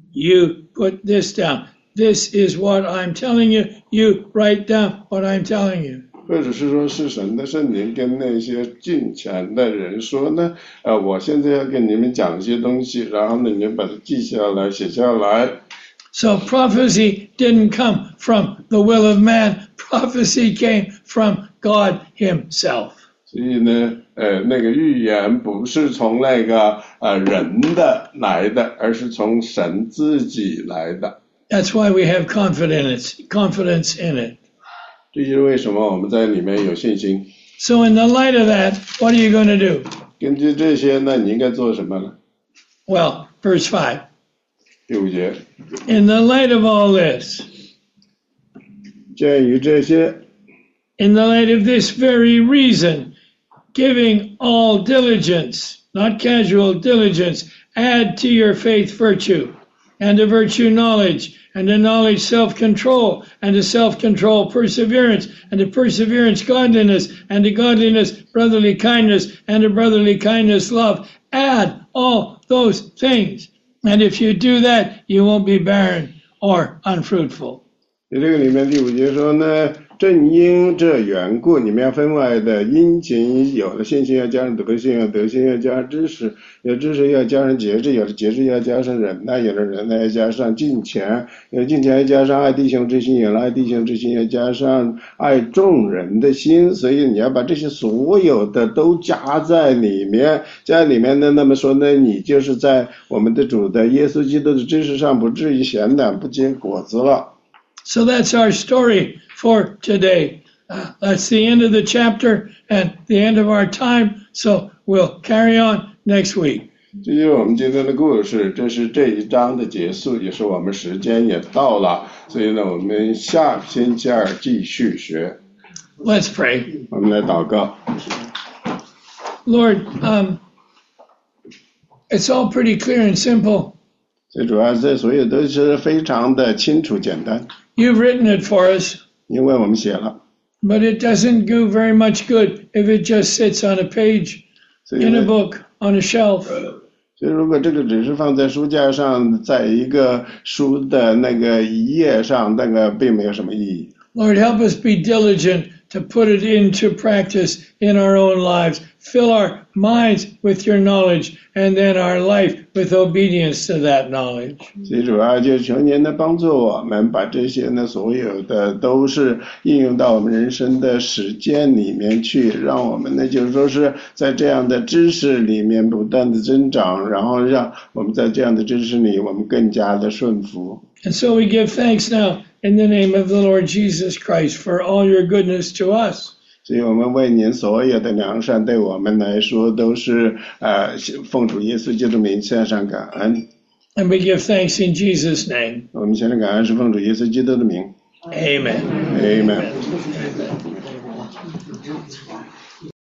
you put this down, this is what I'm telling you, you write down what I'm telling you? 或者是说是神的圣灵跟那些敬虔的人说呢，我现在要跟你们讲一些东西，然后呢，你们把它记下来，写下来。 So prophecy didn't come from the will of man, prophecy came from God himself. 所以呢，那个预言不是从那个人的来的，而是从神自己来的。 That's why we have confidence in it. 这就是为什么我们在里面有信心。 So in the light of that, what are you going to do? 根据这些呢，你应该做什么呢？ Well, verse 5. 第5节， In the light of all this, 鉴于这些， in the light of this very reason, giving all diligence, not casual diligence, add to your faith virtue, and to virtue knowledge, and to knowledge self-control, and to self-control perseverance, and to perseverance godliness, and to godliness brotherly kindness, and to brotherly kindness love. Add all those things. And if you do that, you won't be barren or unfruitful. 在这个里面第5节说呢，正因这缘故，你们要分外的殷勤，有了信心要加上德性，有德性要加上知识，有知识要加上节制，有了节制要加上忍耐，有了忍耐要加上敬虔，有了敬虔要加上爱弟兄之心，有了爱弟兄之心要加上爱众人的心。所以你要把这些所有的都加在里面，加在里面呢，那么说呢，你就是在我们的主的耶稣基督的知识上不至于闲懒不结果子了。 So that's our story for today. That's the end of the chapter and the end of our time. So we'll carry on next week. 这就是我们今天的故事，这是这一章的结束，也是我们时间也到了，所以呢，我们下星期二继续学。 Let's pray. 我们来祷告。 Lord, it's all pretty clear and simple. 最主要这所有都是非常的清楚简单， You've written it for us, 因为我们写了， but it doesn't do very much good if it just sits on a page, 所以 in a 呢， book, on a shelf. 所以如果这个只是放在书架上，在一个书的那个一页上，那个并没有什么意义。 Lord, help us be diligent to put it into practice in our own lives. Fill our minds with your knowledge and then our life with obedience to that knowledge. 最主要就是求您的帮助我们把这些呢所有的都是应用到我们人生的实践里面去，让我们呢就是说是在这样的知识里面不断的增长，然后让我们在这样的知识里我们更加的顺服。 And so we give thanks now in the name of the Lord Jesus Christ for all your goodness to us. 所以我们为您所有的良善对我们来说都是奉主耶稣基督名献上感恩。 And we give thanks in Jesus' name. 我们献上感恩是奉主耶稣基督的名。 Amen. Amen.